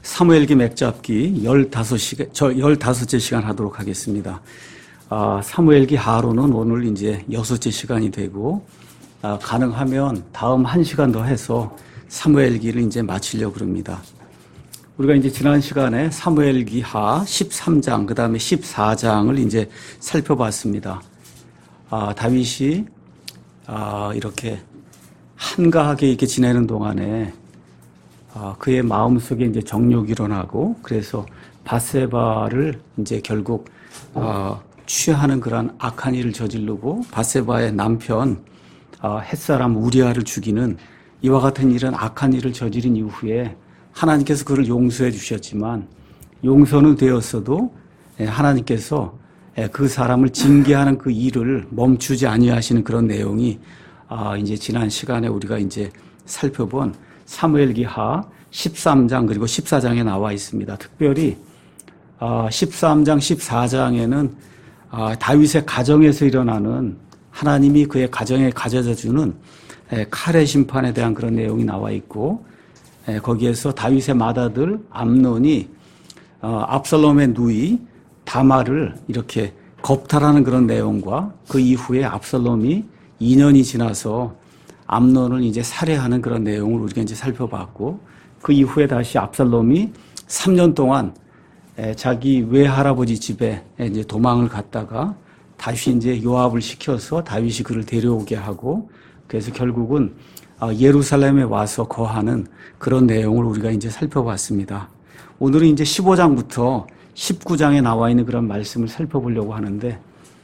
사무엘기 맥잡기 15째 시간 하도록 하겠습니다. 사무엘기 하로는 오늘 이제 6째 시간이 되고, 가능하면 다음 1시간 더 해서 사무엘기를 이제 마치려고 그럽니다. 우리가 이제 지난 시간에 사무엘기 하 13장, 그 다음에 14장을 이제 살펴봤습니다. 다윗이, 이렇게 한가하게 이렇게 지내는 동안에 그의 마음속에 이제 정욕이 일어나고, 그래서 바세바를 이제 결국 취하는 그런 악한 일을 저지르고, 바세바의 남편 햇사람 우리아를 죽이는 이와 같은 일은 악한 일을 저지른 이후에 하나님께서 그를 용서해 주셨지만, 용서는 되었어도 하나님께서 그 사람을 징계하는 그 일을 멈추지 아니하시는 그런 내용이 이제 지난 시간에 우리가 이제 살펴본 사무엘기 하 13장 그리고 14장에 나와 있습니다. 특별히 13장, 14장에는 다윗의 가정에서 일어나는 하나님이 그의 가정에 가져다 주는 칼의 심판에 대한 그런 내용이 나와 있고, 거기에서 다윗의 맏아들 암논이 압살롬의 누이 다말을 이렇게 겁탈하는 그런 내용과, 그 이후에 압살롬이 2년이 지나서 암논을 이제 살해하는 그런 내용을 우리가 이제 살펴봤고, 그 이후에 다시 압살롬이 3년 동안 자기 외할아버지 집에 이제 도망을 갔다가 다시 이제 요압을 시켜서 다윗이 그를 데려오게 하고, 그래서 결국은 예루살렘에 와서 거하는 그런 내용을 우리가 이제 살펴봤습니다. 오늘은 이제 15장부터 19장에 나와 있는 그런 말씀을 살펴보려고 하는데,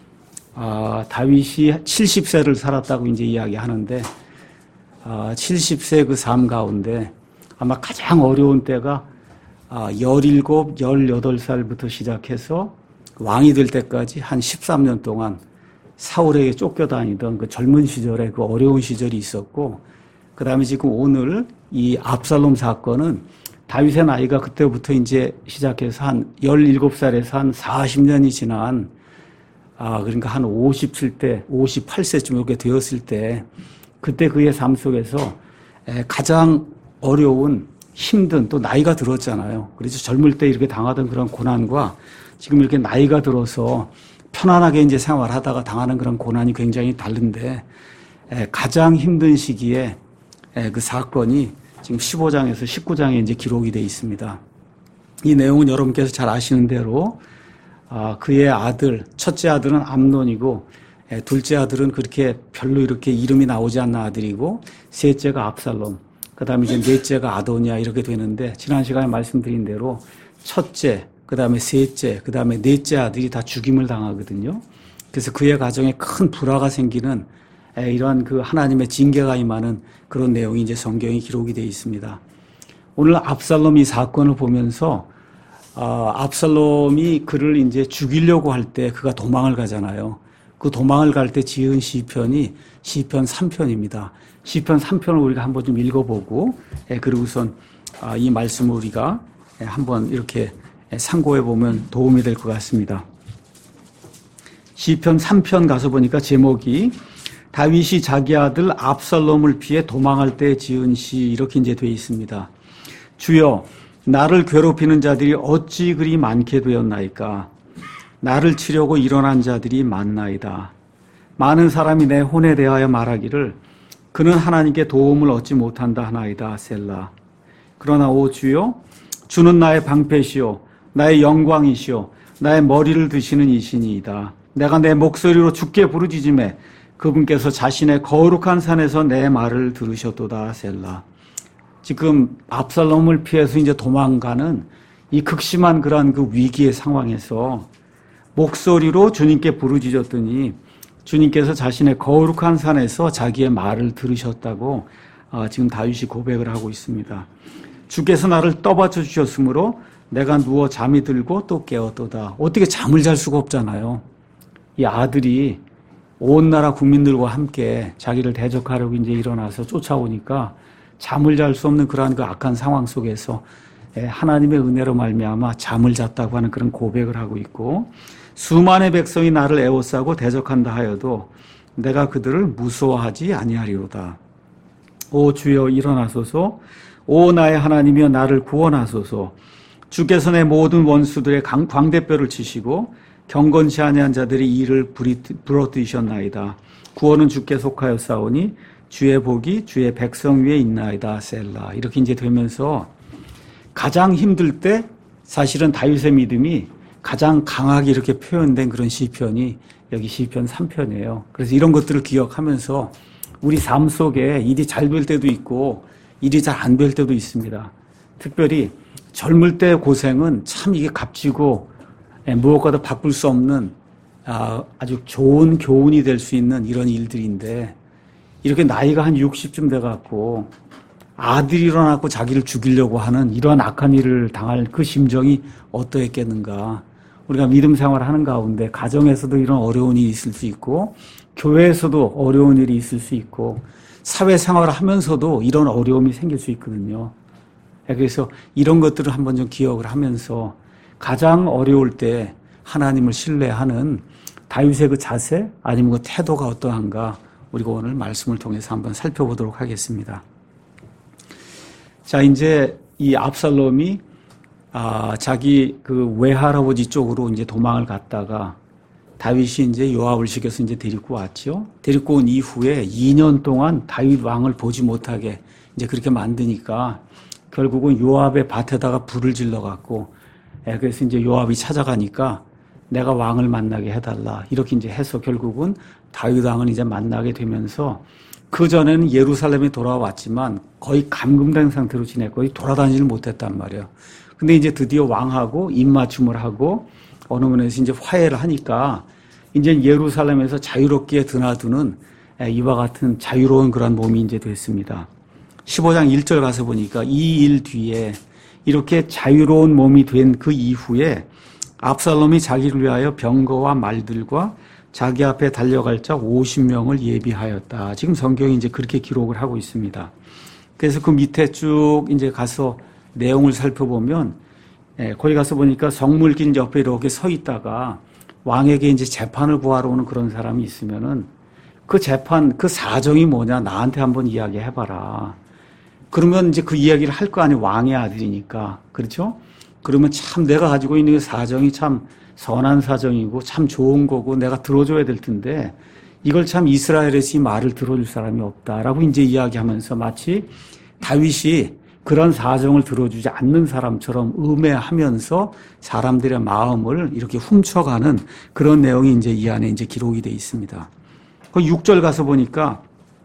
다윗이 70세를 살았다고 이제 이야기하는데, 70세 그 삶 가운데 아마 가장 어려운 때가 17, 18살부터 시작해서 왕이 될 때까지 한 13년 동안 사울에게 쫓겨다니던 그 젊은 시절에 그 어려운 시절이 있었고, 그 다음에 지금 오늘 이 압살롬 사건은 다윗의 나이가 그때부터 이제 시작해서 한 17살에서 한 40년이 지난, 그러니까 한 57대, 58세쯤 이렇게 되었을 때, 그때 그의 삶 속에서 가장 어려운, 힘든, 또 나이가 들었잖아요. 그래서 젊을 때 이렇게 당하던 그런 고난과 지금 이렇게 나이가 들어서 편안하게 이제 생활하다가 당하는 그런 고난이 굉장히 다른데, 가장 힘든 시기에 그 사건이 지금 15장에서 19장에 이제 기록이 되어 있습니다. 이 내용은 여러분께서 잘 아시는 대로, 그의 아들, 첫째 아들은 암논이고, 둘째 아들은 그렇게 별로 이렇게 이름이 나오지 않는 아들이고, 셋째가 압살롬, 그 다음에 이제 넷째가 아도니아 이렇게 되는데, 지난 시간에 말씀드린 대로 첫째, 그 다음에 셋째, 그 다음에 넷째 아들이 다 죽임을 당하거든요. 그래서 그의 가정에 큰 불화가 생기는 이러한 그 하나님의 징계가 임하는 그런 내용이 이제 성경에 기록이 되어 있습니다. 오늘 압살롬 이 사건을 보면서, 압살롬이 그를 이제 죽이려고 할 때 그가 도망을 가잖아요. 그 도망을 갈 때 지은 시편이 시편 3편입니다. 시편 3편을 우리가 한번 좀 읽어보고, 그리고선 이 말씀을 우리가 한번 이렇게 상고해 보면 도움이 될 것 같습니다. 시편 3편 가서 보니까 제목이 다윗이 자기 아들 압살롬을 피해 도망할 때 지은 시, 이렇게 이제 되어 있습니다. 주여, 나를 괴롭히는 자들이 어찌 그리 많게 되었나이까? 나를 치려고 일어난 자들이 많나이다. 많은 사람이 내 혼에 대하여 말하기를 그는 하나님께 도움을 얻지 못한다 하나이다. 셀라. 그러나 오 주여, 주는 나의 방패시오, 나의 영광이시오, 나의 머리를 드시는 이시니이다. 내가 내 목소리로 주께 부르짖음에 그분께서 자신의 거룩한 산에서 내 말을 들으셨도다. 셀라. 지금 압살롬을 피해서 이제 도망가는 이 극심한 그러한 그 위기의 상황에서 목소리로 주님께 부르짖었더니 주님께서 자신의 거룩한 산에서 자기의 말을 들으셨다고 지금 다윗이 고백을 하고 있습니다. 주께서 나를 떠받쳐 주셨으므로 내가 누워 잠이 들고 또 깨었도다. 어떻게 잠을 잘 수가 없잖아요. 이 아들이 온 나라 국민들과 함께 자기를 대적하려고 이제 일어나서 쫓아오니까 잠을 잘 수 없는 그러한 그 악한 상황 속에서 하나님의 은혜로 말미암아 잠을 잤다고 하는 그런 고백을 하고 있고, 수만의 백성이 나를 애워싸고 대적한다 하여도 내가 그들을 무서워하지 아니하리로다. 오 주여 일어나소서, 오 나의 하나님이여 나를 구원하소서. 주께서 내 모든 원수들의 광대뼈를 치시고 경건치 아니한 자들의 이를 부러뜨리셨나이다. 구원은 주께 속하여 싸우니 주의 복이 주의 백성 위에 있나이다. 셀라. 이렇게 이제 되면서 가장 힘들 때 사실은 다윗의 믿음이 가장 강하게 이렇게 표현된 그런 시편이 여기 시편 3편이에요. 그래서 이런 것들을 기억하면서 우리 삶 속에 일이 잘 될 때도 있고 일이 잘 안 될 때도 있습니다. 특별히 젊을 때의 고생은 참 이게 값지고 무엇과도 바꿀 수 없는 아주 좋은 교훈이 될 수 있는 이런 일들인데 이렇게 나이가 한 60쯤 돼갖고 아들이 일어나고 자기를 죽이려고 하는 이러한 악한 일을 당할 그 심정이 어떠했겠는가. 우리가 믿음 생활하는 가운데 가정에서도 이런 어려운 일이 있을 수 있고 교회에서도 어려운 일이 있을 수 있고 사회생활을 하면서도 이런 어려움이 생길 수 있거든요. 그래서 이런 것들을 한번 좀 기억을 하면서 가장 어려울 때 하나님을 신뢰하는 다윗의 그 자세 아니면 그 태도가 어떠한가 우리가 오늘 말씀을 통해서 한번 살펴보도록 하겠습니다. 자, 이제 이 압살롬이 자기 그 외할아버지 쪽으로 이제 도망을 갔다가 다윗이 이제 요압을 시켜서 이제 데리고 왔죠. 데리고 온 이후에 2년 동안 다윗 왕을 보지 못하게 이제 그렇게 만드니까 결국은 요압의 밭에다가 불을 질러 갖고 그래서 이제 요압이 찾아가니까 내가 왕을 만나게 해달라 이렇게 이제 해서 결국은 다윗 왕을 이제 만나게 되면서 그 전에는 예루살렘에 돌아왔지만 거의 감금된 상태로 지냈고 거의 돌아다니질 못했단 말이에요. 근데 이제 드디어 왕하고 입맞춤을 하고 어느 면에서 이제 화해를 하니까 이제 예루살렘에서 자유롭게 드나드는 이와 같은 자유로운 그런 몸이 이제 됐습니다. 15장 1절 가서 보니까 이 일 뒤에 이렇게 자유로운 몸이 된 그 이후에 압살롬이 자기를 위하여 병거와 말들과 자기 앞에 달려갈 자 50명을 예비하였다. 지금 성경이 이제 그렇게 기록을 하고 있습니다. 그래서 그 밑에 쭉 이제 가서 내용을 살펴보면 거기 가서 보니까 성물길 옆에 이렇게 서 있다가 왕에게 이제 재판을 구하러 오는 그런 사람이 있으면은 그 재판, 그 사정이 뭐냐 나한테 한번 이야기해봐라. 그러면 이제 그 이야기를 할 거 아니에요. 왕의 아들이니까. 그렇죠? 그러면 참 내가 가지고 있는 그 사정이 참 선한 사정이고 참 좋은 거고 내가 들어줘야 될 텐데 이걸 참 이스라엘에서 이 말을 들어줄 사람이 없다라고 이제 이야기하면서 마치 다윗이 그런 사정을 들어주지 않는 사람처럼 음해하면서 사람들의 마음을 이렇게 훔쳐가는 그런 내용이 이제 이 안에 이제 기록이 되어 있습니다. 그 6절 가서 보니까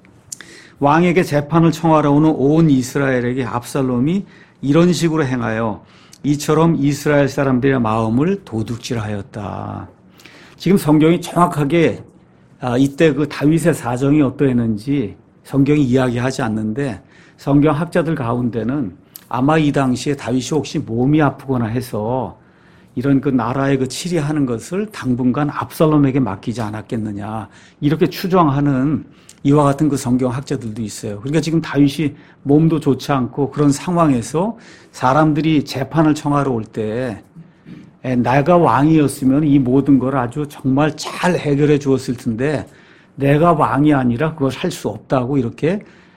왕에게 재판을 청하러 오는 온 이스라엘에게 압살롬이 이런 식으로 행하여 이처럼 이스라엘 사람들의 마음을 도둑질하였다. 지금 성경이 정확하게 이때 그 다윗의 사정이 어떠했는지 성경이 이야기하지 않는데 성경 학자들 가운데는 아마 이 당시에 다윗이 혹시 몸이 아프거나 해서 이런 그 나라의 그 치리하는 것을 당분간 압살롬에게 맡기지 않았겠느냐 이렇게 추정하는 이와 같은 그 성경 학자들도 있어요. 그러니까 지금 다윗이 몸도 좋지 않고 그런 상황에서 사람들이 재판을 청하러 올 때 내가 왕이었으면 이 모든 걸 아주 정말 잘 해결해 주었을 텐데 내가 왕이 아니라 그걸 할 수 없다고 이렇게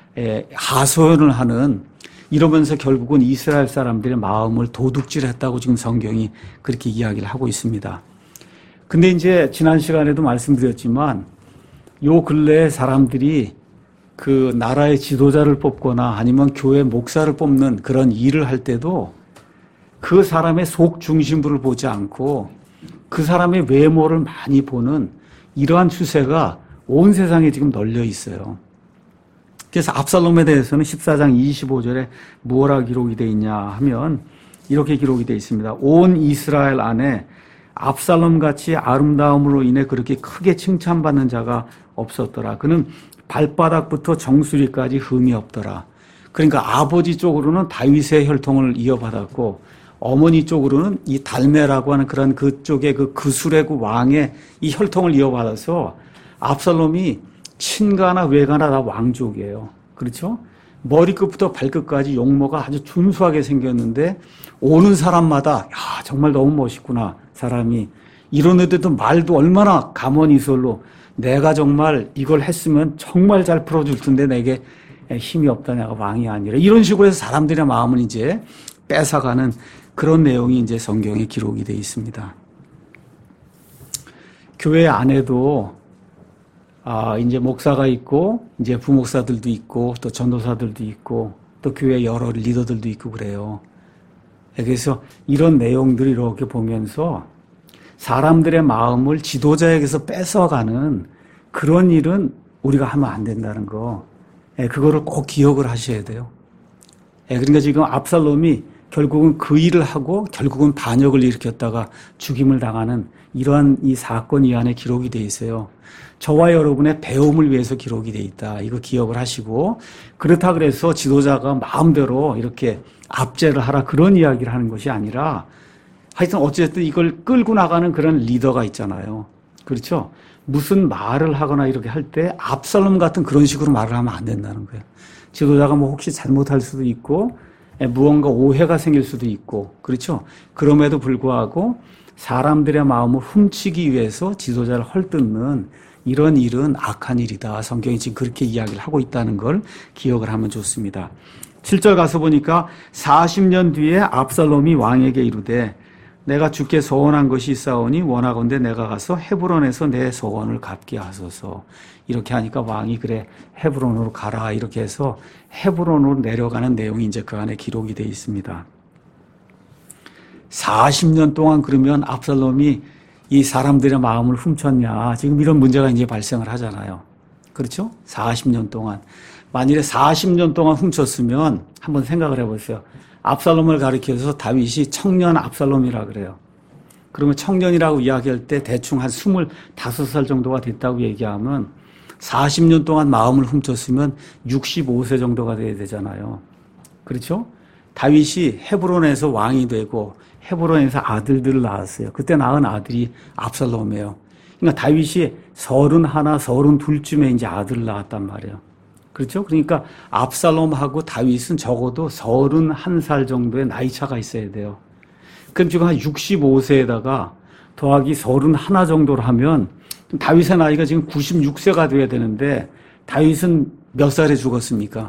하소연을 하는 이러면서 결국은 이스라엘 사람들의 마음을 도둑질했다고 지금 성경이 그렇게 이야기를 하고 있습니다. 근데 이제 지난 시간에도 말씀드렸지만 요 근래에 사람들이 그 나라의 지도자를 뽑거나 아니면 교회 목사를 뽑는 그런 일을 할 때도 그 사람의 속 중심부를 보지 않고 그 사람의 외모를 많이 보는 이러한 추세가 온 세상에 지금 널려 있어요. 그래서 압살롬에 대해서는 14장 25절에 무엇라 기록이 되어 있냐 하면 이렇게 기록이 되어 있습니다. 온 이스라엘 안에 압살롬같이 아름다움으로 인해 그렇게 크게 칭찬받는 자가 없었더라. 그는 발바닥부터 정수리까지 흠이 없더라. 그러니까 아버지 쪽으로는 다윗의 혈통을 이어받았고 어머니 쪽으로는 이 달메라고 하는 그런 그쪽의 그 그술의 그 왕의 이 혈통을 이어받아서 압살롬이 친가나 외가나 다 왕족이에요. 그렇죠? 머리끝부터 발끝까지 용모가 아주 준수하게 생겼는데 오는 사람마다 야 정말 너무 멋있구나 사람이 이러는데도 말도 얼마나 가머니설로 내가 정말 이걸 했으면 정말 잘 풀어줄 텐데 내게 힘이 없다, 내가 왕이 아니라. 이런 식으로 해서 사람들의 마음을 이제 뺏어가는 그런 내용이 이제 성경에 기록이 되어 있습니다. 교회 안에도 이제 목사가 있고, 이제 부목사들도 있고, 또 전도사들도 있고, 또 교회 여러 리더들도 있고 그래요. 그래서 이런 내용들을 이렇게 보면서 사람들의 마음을 지도자에게서 뺏어가는 그런 일은 우리가 하면 안 된다는 거. 그거를 꼭 기억을 하셔야 돼요. 그러니까 지금 압살롬이 결국은 그 일을 하고 결국은 반역을 일으켰다가 죽임을 당하는 이러한 이 사건 이 안에 기록이 돼 있어요. 저와 여러분의 배움을 위해서 기록이 돼 있다. 이거 기억을 하시고, 그렇다 그래서 지도자가 마음대로 이렇게 압제를 하라 그런 이야기를 하는 것이 아니라, 하여튼 어쨌든 이걸 끌고 나가는 그런 리더가 있잖아요. 그렇죠? 무슨 말을 하거나 이렇게 할 때 압살롬 같은 그런 식으로 말을 하면 안 된다는 거예요. 지도자가 뭐 혹시 잘못할 수도 있고 무언가 오해가 생길 수도 있고, 그렇죠? 그럼에도 불구하고 사람들의 마음을 훔치기 위해서 지도자를 헐뜯는 이런 일은 악한 일이다. 성경이 지금 그렇게 이야기를 하고 있다는 걸 기억을 하면 좋습니다. 7절 가서 보니까 40년 뒤에 압살롬이 왕에게 이르되 내가 주께 소원한 것이 있사오니 원하건대 내가 가서 헤브론에서 내 소원을 갚게 하소서. 이렇게 하니까 왕이 그래 헤브론으로 가라 이렇게 해서 헤브론으로 내려가는 내용이 이제 그 안에 기록이 되어 있습니다. 40년 동안 그러면 압살롬이 이 사람들의 마음을 훔쳤냐, 지금 이런 문제가 이제 발생을 하잖아요. 그렇죠? 40년 동안. 만일에 40년 동안 훔쳤으면 한번 생각을 해보세요. 압살롬을 가리켜서 다윗이 청년 압살롬이라 그래요. 그러면 청년이라고 이야기할 때 대충 한 25살 정도가 됐다고 얘기하면 40년 동안 마음을 훔쳤으면 65세 정도가 돼야 되잖아요. 그렇죠? 다윗이 헤브론에서 왕이 되고 헤브론에서 아들들을 낳았어요. 그때 낳은 아들이 압살롬이에요. 그러니까 다윗이 31, 32쯤에 이제 아들을 낳았단 말이에요. 그렇죠? 그러니까 압살롬하고 다윗은 적어도 31살 정도의 나이 차가 있어야 돼요. 그럼 지금 한 65세에다가 더하기 31 정도로 하면 다윗의 나이가 지금 96세가 돼야 되는데 다윗은 몇 살에 죽었습니까?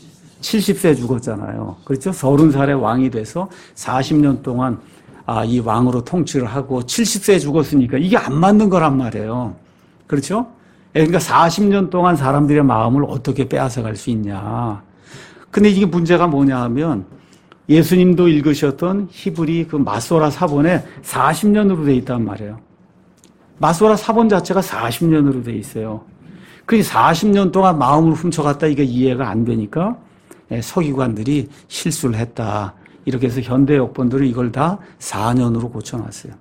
70세에 죽었잖아요. 그렇죠? 30살에 왕이 돼서 40년 동안 이 왕으로 통치를 하고 70세에 죽었으니까 이게 안 맞는 거란 말이에요. 그렇죠? 그러니까 40년 동안 사람들의 마음을 어떻게 빼앗아갈 수 있냐. 근데 이게 문제가 뭐냐 하면 예수님도 읽으셨던 히브리 그 마소라 사본에 40년으로 돼 있단 말이에요. 마소라 사본 자체가 40년으로 돼 있어요. 그 40년 동안 마음을 훔쳐갔다 이게 이해가 안 되니까 서기관들이 실수를 했다. 이렇게 해서 현대 역본들은 이걸 다 4년으로 고쳐놨어요.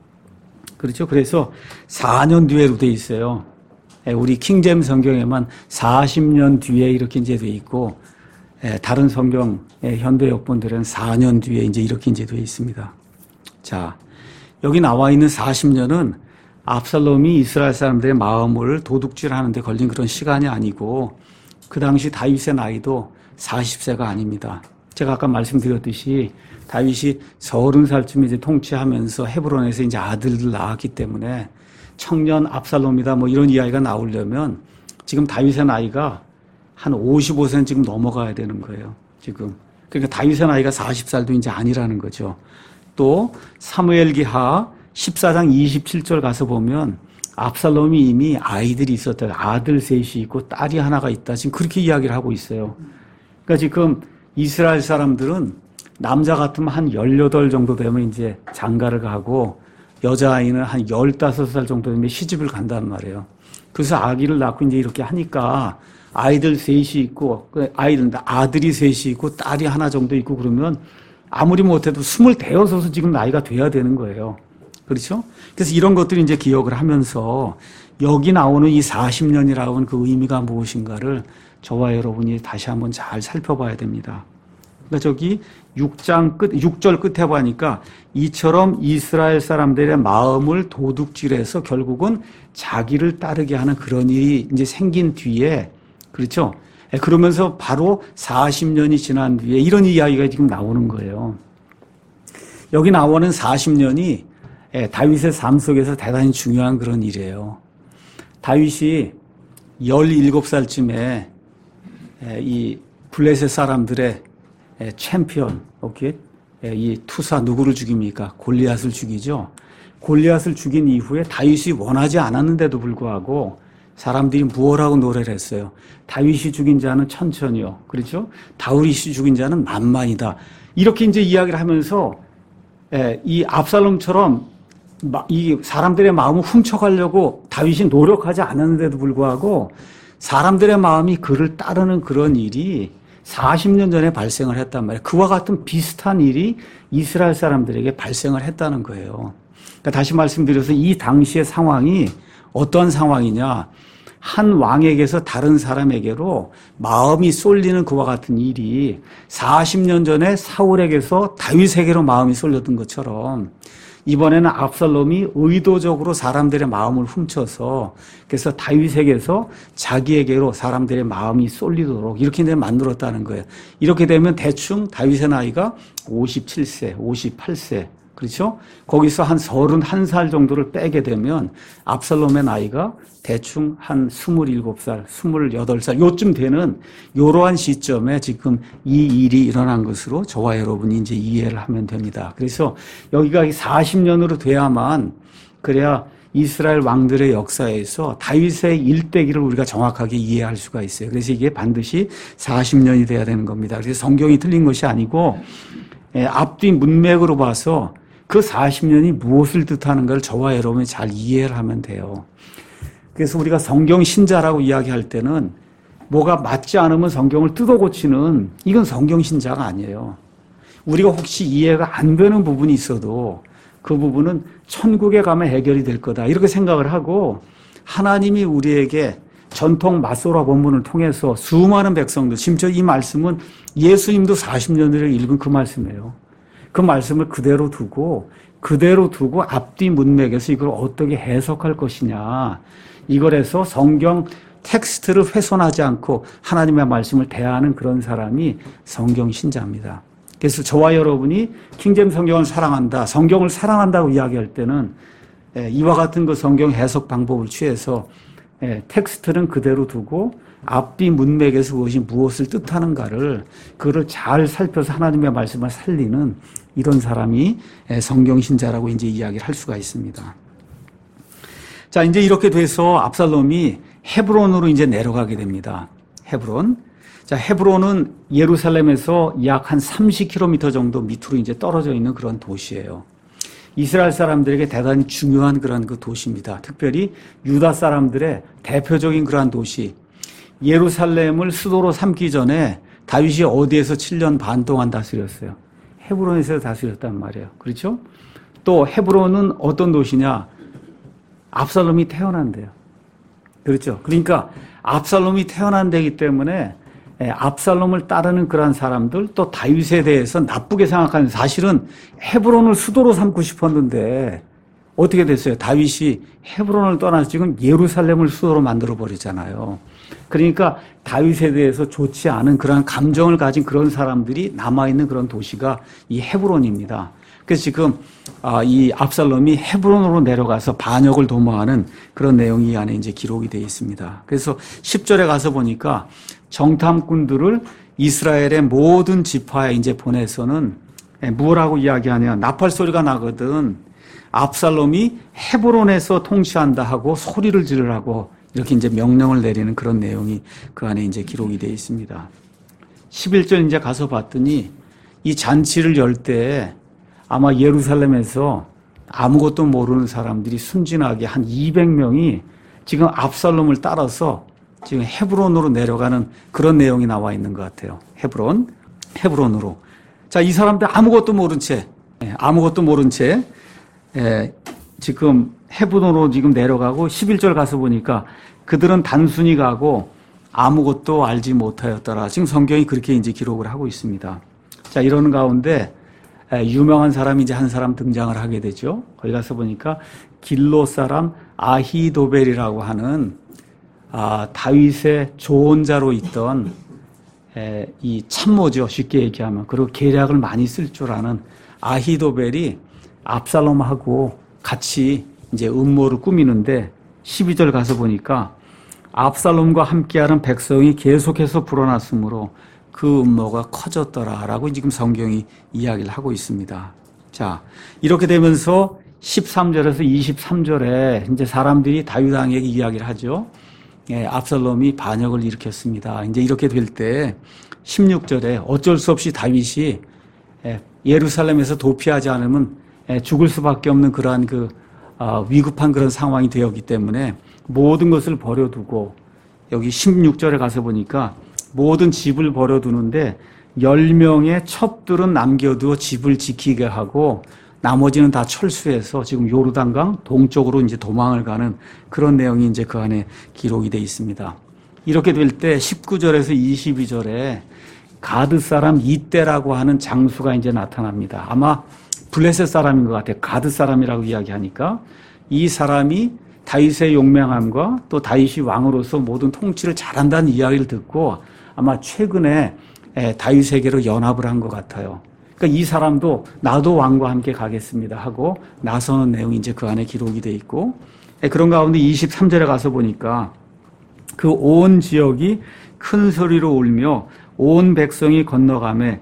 그렇죠? 그래서 4년 뒤에로 돼 있어요. 우리 킹제임스 성경에만 40년 뒤에 이렇게 이제 돼 있고, 다른 성경 현대 역본들은 4년 뒤에 이제 이렇게 이제 돼 있습니다. 자, 여기 나와 있는 40년은 압살롬이 이스라엘 사람들의 마음을 도둑질하는 데 걸린 그런 시간이 아니고, 그 당시 다윗의 나이도 40세가 아닙니다. 제가 아까 말씀드렸듯이 다윗이 30살쯤에 이제 통치하면서 헤브론에서 이제 아들을 낳았기 때문에 청년 압살롬이다 뭐 이런 이야기가 나오려면 지금 다윗의 나이가 한 55세는 지금 넘어가야 되는 거예요. 지금. 그러니까 다윗의 나이가 40살도 이제 아니라는 거죠. 또 사무엘기하 14장 27절 가서 보면 압살롬이 이미 아이들이 있었다. 아들 셋이 있고 딸이 하나가 있다. 지금 그렇게 이야기를 하고 있어요. 그러니까 지금 이스라엘 사람들은 남자 같으면 한 18 정도 되면 이제 장가를 가고 여자아이는 한 15살 정도 되면 시집을 간단 말이에요. 그래서 아기를 낳고 이제 이렇게 하니까 아이들 셋이 있고, 아들이 셋이 있고, 딸이 하나 정도 있고 그러면 아무리 못해도 25은 지금 나이가 돼야 되는 거예요. 그렇죠? 그래서 이런 것들이 이제 기억을 하면서 여기 나오는 이 40년이라고 하는 그 의미가 무엇인가를 저와 여러분이 다시 한번 잘 살펴봐야 됩니다. 그러니까 저기 6절 끝에 보니까 이처럼 이스라엘 사람들의 마음을 도둑질해서 결국은 자기를 따르게 하는 그런 일이 이제 생긴 뒤에, 그렇죠? 그러면서 바로 40년이 지난 뒤에 이런 이야기가 지금 나오는 거예요. 여기 나오는 40년이 다윗의 삶 속에서 대단히 중요한 그런 일이에요. 다윗이 17살쯤에 이 블레셋 사람들의 챔피언, 오케이? 이 투사 누구를 죽입니까? 골리앗을 죽이죠. 골리앗을 죽인 이후에 다윗이 원하지 않았는데도 불구하고 사람들이 무엇라고 노래를 했어요? 다윗이 죽인 자는 천천히요. 그렇죠? 다윗이 죽인 자는 만만이다. 이렇게 이제 이야기를 하면서 이 압살롬처럼 이 사람들의 마음을 훔쳐가려고 다윗이 노력하지 않았는데도 불구하고 사람들의 마음이 그를 따르는 그런 일이 40년 전에 발생을 했단 말이에요. 그와 같은 비슷한 일이 이스라엘 사람들에게 발생을 했다는 거예요. 그러니까 다시 말씀드려서 이 당시의 상황이 어떤 상황이냐. 한 왕에게서 다른 사람에게로 마음이 쏠리는 그와 같은 일이 40년 전에 사울에게서 다윗에게로 마음이 쏠렸던 것처럼 이번에는 압살롬이 의도적으로 사람들의 마음을 훔쳐서 그래서 다윗에게서 자기에게로 사람들의 마음이 쏠리도록 이렇게 만들었다는 거예요. 이렇게 되면 대충 다윗의 나이가 57세, 58세 그렇죠? 거기서 한 31살 정도를 빼게 되면 압살롬의 나이가 대충 한 27살, 28살 요쯤 되는 이러한 시점에 지금 이 일이 일어난 것으로 저와 여러분이 이제 이해를 하면 됩니다. 그래서 여기가 40년으로 돼야만 그래야 이스라엘 왕들의 역사에서 다윗의 일대기를 우리가 정확하게 이해할 수가 있어요. 그래서 이게 반드시 40년이 돼야 되는 겁니다. 그래서 성경이 틀린 것이 아니고 앞뒤 문맥으로 봐서 그 40년이 무엇을 뜻하는가를 저와 여러분이 잘 이해를 하면 돼요. 그래서 우리가 성경 신자라고 이야기할 때는 뭐가 맞지 않으면 성경을 뜯어 고치는 이건 성경 신자가 아니에요. 우리가 혹시 이해가 안 되는 부분이 있어도 그 부분은 천국에 가면 해결이 될 거다 이렇게 생각을 하고 하나님이 우리에게 전통 마소라 본문을 통해서 수많은 백성들 심지어 이 말씀은 예수님도 40년을 읽은 그 말씀이에요. 그 말씀을 그대로 두고 앞뒤 문맥에서 이걸 어떻게 해석할 것이냐. 이걸 해서 성경 텍스트를 훼손하지 않고 하나님의 말씀을 대하는 그런 사람이 성경 신자입니다. 그래서 저와 여러분이 킹제임스 성경을 사랑한다, 성경을 사랑한다고 이야기할 때는 이와 같은 그 성경 해석 방법을 취해서 텍스트는 그대로 두고 앞뒤 문맥에서 그것이 무엇을 뜻하는가를 그걸 잘 살펴서 하나님의 말씀을 살리는 이런 사람이 성경 신자라고 이제 이야기를 할 수가 있습니다. 자, 이제 이렇게 돼서 압살롬이 헤브론으로 이제 내려가게 됩니다. 헤브론. 자, 헤브론은 예루살렘에서 약 한 30km 정도 밑으로 이제 떨어져 있는 그런 도시예요. 이스라엘 사람들에게 대단히 중요한 그런 그 도시입니다. 특별히 유다 사람들의 대표적인 그러한 도시. 예루살렘을 수도로 삼기 전에 다윗이 어디에서 7년 반 동안 다스렸어요? 헤브론에서 다스렸단 말이에요. 그렇죠? 또 헤브론은 어떤 도시냐? 압살롬이 태어난 데요. 그렇죠? 그러니까 압살롬이 태어난 데이기 때문에 압살롬을 따르는 그러한 사람들 또 다윗에 대해서 나쁘게 생각하는 사실은 헤브론을 수도로 삼고 싶었는데 어떻게 됐어요? 다윗이 헤브론을 떠나서 지금 예루살렘을 수도로 만들어 버리잖아요. 그러니까 다윗에 대해서 좋지 않은 그런 감정을 가진 그런 사람들이 남아있는 그런 도시가 이 헤브론입니다. 그래서 지금 이 압살롬이 헤브론으로 내려가서 반역을 도모하는 그런 내용이 이 안에 이제 기록이 되어 있습니다. 그래서 10절에 가서 보니까 정탐꾼들을 이스라엘의 모든 지파에 이제 보내서는 뭐라고 이야기하냐. 나팔 소리가 나거든. 압살롬이 헤브론에서 통치한다 하고 소리를 지르라고 이렇게 이제 명령을 내리는 그런 내용이 그 안에 이제 기록이 되어 있습니다. 11절 이제 가서 봤더니 이 잔치를 열 때 아마 예루살렘에서 아무것도 모르는 사람들이 순진하게 한 200명이 지금 압살롬을 따라서 지금 헤브론으로 내려가는 그런 내용이 나와 있는 것 같아요. 헤브론으로. 자, 이 사람들 아무것도 모른 채 지금 헤브론으로 지금 내려가고 11절 가서 보니까 그들은 단순히 가고 아무것도 알지 못하였더라. 지금 성경이 그렇게 이제 기록을 하고 있습니다. 자, 이러는 가운데 유명한 사람이 이제 한 사람 등장을 하게 되죠. 거기 가서 보니까 길로 사람 아히도벨이라고 하는 다윗의 조언자로 있던 이 참모죠. 쉽게 얘기하면. 그리고 계략을 많이 쓸 줄 아는 아히도벨이 압살롬하고 같이 이제 음모를 꾸미는데 12절 가서 보니까 압살롬과 함께하는 백성이 계속해서 불어났으므로 그 음모가 커졌더라라고 지금 성경이 이야기를 하고 있습니다. 자, 이렇게 되면서 13절에서 23절에 이제 사람들이 다윗 왕에게 이야기를 하죠. 압살롬이 반역을 일으켰습니다. 이제 이렇게 될 때 16절에 어쩔 수 없이 다윗이 예루살렘에서 도피하지 않으면 죽을 수밖에 없는 그러한 위급한 그런 상황이 되었기 때문에 모든 것을 버려두고 여기 16절에 가서 보니까 모든 집을 버려두는데 10명의 첩들은 남겨두어 집을 지키게 하고 나머지는 다 철수해서 지금 요르단강 동쪽으로 이제 도망을 가는 그런 내용이 이제 그 안에 기록이 되어 있습니다. 이렇게 될 때 19절에서 22절에 가드 사람 이때라고 하는 장수가 이제 나타납니다. 아마 블레셋 사람인 것 같아요. 가드 사람이라고 이야기하니까 이 사람이 다윗의 용맹함과 또 다윗이 왕으로서 모든 통치를 잘한다는 이야기를 듣고 아마 최근에 다윗에게로 연합을 한 것 같아요. 그러니까 이 사람도 나도 왕과 함께 가겠습니다 하고 나서는 내용이 이제 그 안에 기록이 돼 있고 그런 가운데 23절에 가서 보니까 그 온 지역이 큰 소리로 울며 온 백성이 건너가매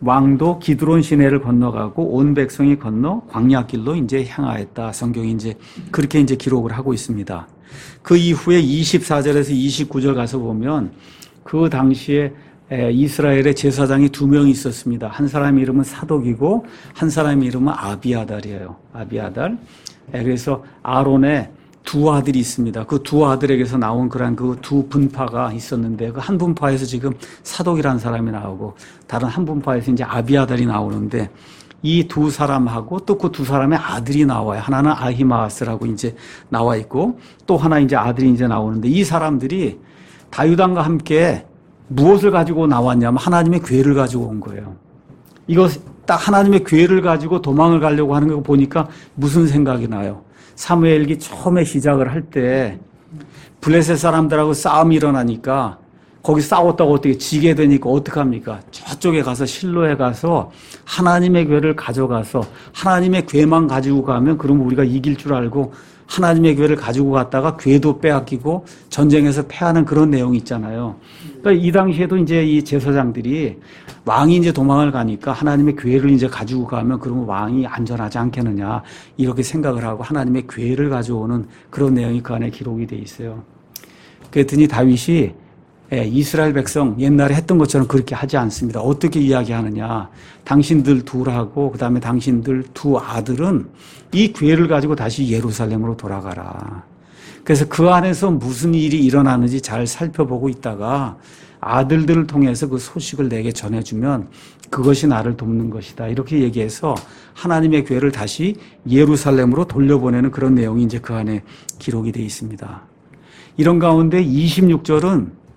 왕도 기드론 시내를 건너가고 온 백성이 건너 광야길로 이제 향하였다. 성경이 이제 그렇게 이제 기록을 하고 있습니다. 그 이후에 24절에서 29절 가서 보면 그 당시에 이스라엘의 제사장이 2명이 있었습니다. 한 사람 이름은 사독이고 한 사람 이름은 아비아달이에요. 아비아달. 그래서 아론의 2 아들이 있습니다. 그 2 아들에게서 나온 그런 그 2 분파가 있었는데 그 한 분파에서 지금 사독이라는 사람이 나오고 다른 한 분파에서 이제 아비아달이 나오는데 이 2 사람하고 또 그 2 사람의 아들이 나와요. 하나는 아히마아스라고 이제 나와 있고 또 하나 이제 아들이 이제 나오는데 이 사람들이 다윗 왕과 함께 무엇을 가지고 나왔냐면 하나님의 궤를 가지고 온 거예요. 이거 딱 하나님의 궤를 가지고 도망을 가려고 하는 거 보니까 무슨 생각이 나요? 사무엘기 처음에 시작을 할 때 블레셋 사람들하고 싸움이 일어나니까 거기 싸웠다고 어떻게 지게 되니까 어떡합니까? 저쪽에 가서 실로에 가서 하나님의 궤를 가져가서 하나님의 궤만 가지고 가면 그러면 우리가 이길 줄 알고 하나님의 궤를 가지고 갔다가 궤도 빼앗기고 전쟁에서 패하는 그런 내용이 있잖아요. 그러니까 이 당시에도 이제 이 제사장들이 왕이 이제 도망을 가니까 하나님의 궤를 이제 가지고 가면 그러면 왕이 안전하지 않겠느냐 이렇게 생각을 하고 하나님의 궤를 가져오는 그런 내용이 그 안에 기록이 돼 있어요. 그랬더니 다윗이 이스라엘 백성 옛날에 했던 것처럼 그렇게 하지 않습니다. 어떻게 이야기하느냐. 당신들 둘하고 그다음에 당신들 2 아들은 이 궤를 가지고 다시 예루살렘으로 돌아가라. 그래서 그 안에서 무슨 일이 일어나는지 잘 살펴보고 있다가 아들들을 통해서 그 소식을 내게 전해주면 그것이 나를 돕는 것이다. 이렇게 얘기해서 하나님의 궤를 다시 예루살렘으로 돌려보내는 그런 내용이 이제 그 안에 기록이 되어 있습니다. 이런 가운데 26절은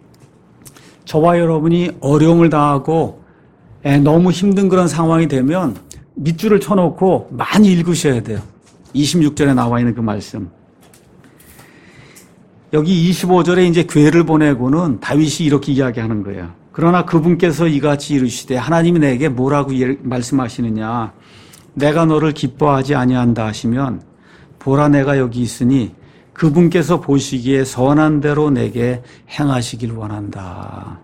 저와 여러분이 어려움을 당하고 너무 힘든 그런 상황이 되면 밑줄을 쳐놓고 많이 읽으셔야 돼요. 26절에 나와 있는 그 말씀. 여기 25절에 이제 궤를 보내고는 다윗이 이렇게 이야기하는 거예요. 그러나 그분께서 이같이 이르시되 하나님이 내게 뭐라고 말씀하시느냐. 내가 너를 기뻐하지 아니한다 하시면 보라 내가 여기 있으니 그분께서 보시기에 선한 대로 내게 행하시길 원한다.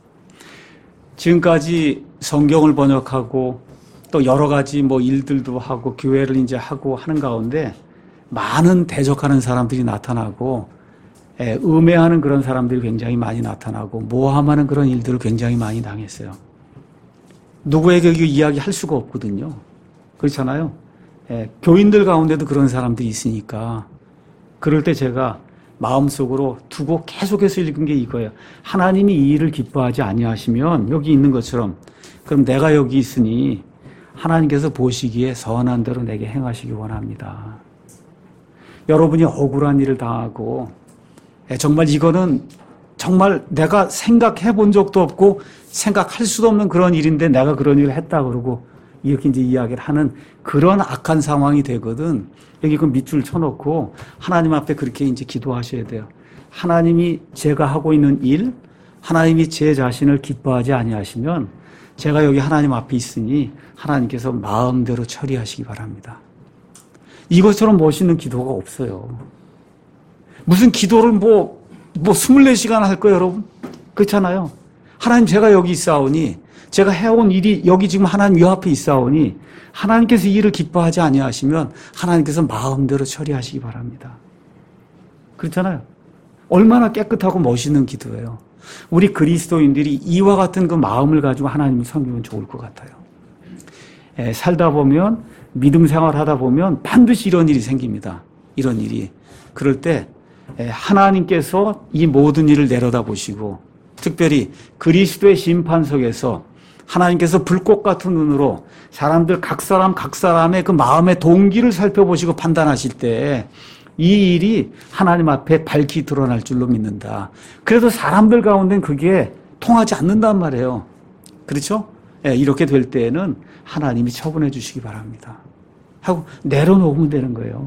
지금까지 성경을 번역하고 또 여러 가지 일들도 하고 교회를 이제 하고 하는 가운데 많은 대적하는 사람들이 나타나고 음해하는 그런 사람들이 굉장히 많이 나타나고 모함하는 그런 일들을 굉장히 많이 당했어요. 누구에게 이야기할 수가 없거든요. 그렇잖아요. 교인들 가운데도 그런 사람들이 있으니까 그럴 때 제가 마음속으로 두고 계속해서 읽은 게 이거예요. 하나님이 이 일을 기뻐하지 아니하시면 여기 있는 것처럼 그럼 내가 여기 있으니 하나님께서 보시기에 선한 대로 내게 행하시기 원합니다. 여러분이 억울한 일을 당하고 정말 이거는 정말 내가 생각해 본 적도 없고 생각할 수도 없는 그런 일인데 내가 그런 일을 했다 그러고 이렇게 이제 이야기를 하는 그런 악한 상황이 되거든. 여기 그 밑줄 쳐놓고 하나님 앞에 그렇게 이제 기도하셔야 돼요. 하나님이 제가 하고 있는 일, 하나님이 제 자신을 기뻐하지 아니하시면 제가 여기 하나님 앞에 있으니 하나님께서 마음대로 처리하시기 바랍니다. 이것처럼 멋있는 기도가 없어요. 무슨 기도를 뭐 24시간 할 거예요, 여러분? 그렇잖아요. 하나님 제가 여기 있사오니 제가 해온 일이 여기 지금 하나님 요 앞에 있사오니 하나님께서 이 일을 기뻐하지 아니하시면 하나님께서 마음대로 처리하시기 바랍니다. 그렇잖아요. 얼마나 깨끗하고 멋있는 기도예요. 우리 그리스도인들이 이와 같은 그 마음을 가지고 하나님을 섬기면 좋을 것 같아요. 살다 보면 믿음 생활하다 보면 반드시 이런 일이 생깁니다. 이런 일이. 그럴 때 하나님께서 이 모든 일을 내려다보시고 특별히 그리스도의 심판석에서 하나님께서 불꽃 같은 눈으로 사람들 각 사람의 그 마음의 동기를 살펴보시고 판단하실 때 이 일이 하나님 앞에 밝히 드러날 줄로 믿는다. 그래도 사람들 가운데는 그게 통하지 않는단 말이에요. 그렇죠? 이렇게 될 때에는 하나님이 처분해 주시기 바랍니다. 하고 내려놓으면 되는 거예요.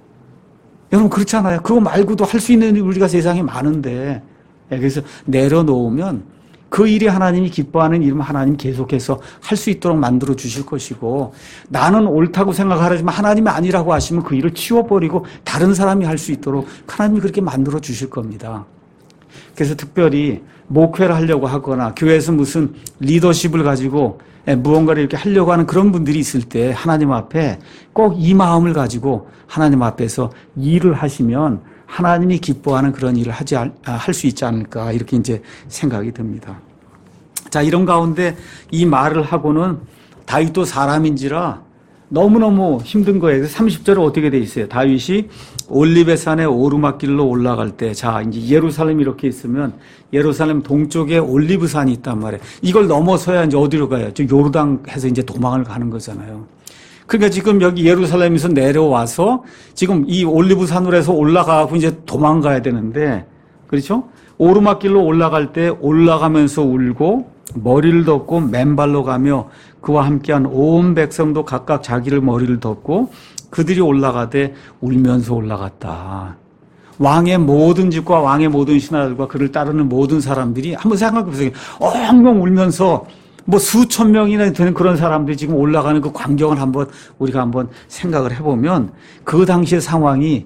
여러분 그렇잖아요. 그거 말고도 할 수 있는 우리가 세상에 많은데 그래서 내려놓으면 그 일이 하나님이 기뻐하는 일이면 하나님 계속해서 할 수 있도록 만들어 주실 것이고 나는 옳다고 생각하지만 하나님이 아니라고 하시면 그 일을 치워버리고 다른 사람이 할 수 있도록 하나님이 그렇게 만들어 주실 겁니다. 그래서 특별히 목회를 하려고 하거나 교회에서 무슨 리더십을 가지고 무언가를 이렇게 하려고 하는 그런 분들이 있을 때 하나님 앞에 꼭 이 마음을 가지고 하나님 앞에서 일을 하시면 하나님이 기뻐하는 그런 일을 할 수 있지 않을까 이렇게 이제 생각이 듭니다. 자, 이런 가운데 이 말을 하고는 다윗도 사람인지라 너무너무 힘든 거예요. 30절에 어떻게 돼 있어요? 다윗이 올리베 산의 오르막길로 올라갈 때, 자, 이제 예루살렘이 이렇게 있으면 예루살렘 동쪽에 올리브 산이 있단 말이에요. 이걸 넘어서야 이제 어디로 가요? 저 요르단에서 이제 도망을 가는 거잖아요. 그러니까 지금 여기 예루살렘에서 내려와서 지금 이 올리브 산으로 해서 올라가고 이제 도망가야 되는데, 그렇죠? 오르막길로 올라갈 때 올라가면서 울고 머리를 덮고 맨발로 가며 그와 함께한 온 백성도 각각 자기를 머리를 덮고 그들이 올라가되 울면서 올라갔다. 왕의 모든 집과 왕의 모든 신하들과 그를 따르는 모든 사람들이 한번 생각해 보세요. 엉엉 울면서 뭐 수천 명이나 되는 그런 사람들이 지금 올라가는 그 광경을 우리가 한번 생각을 해보면 그 당시의 상황이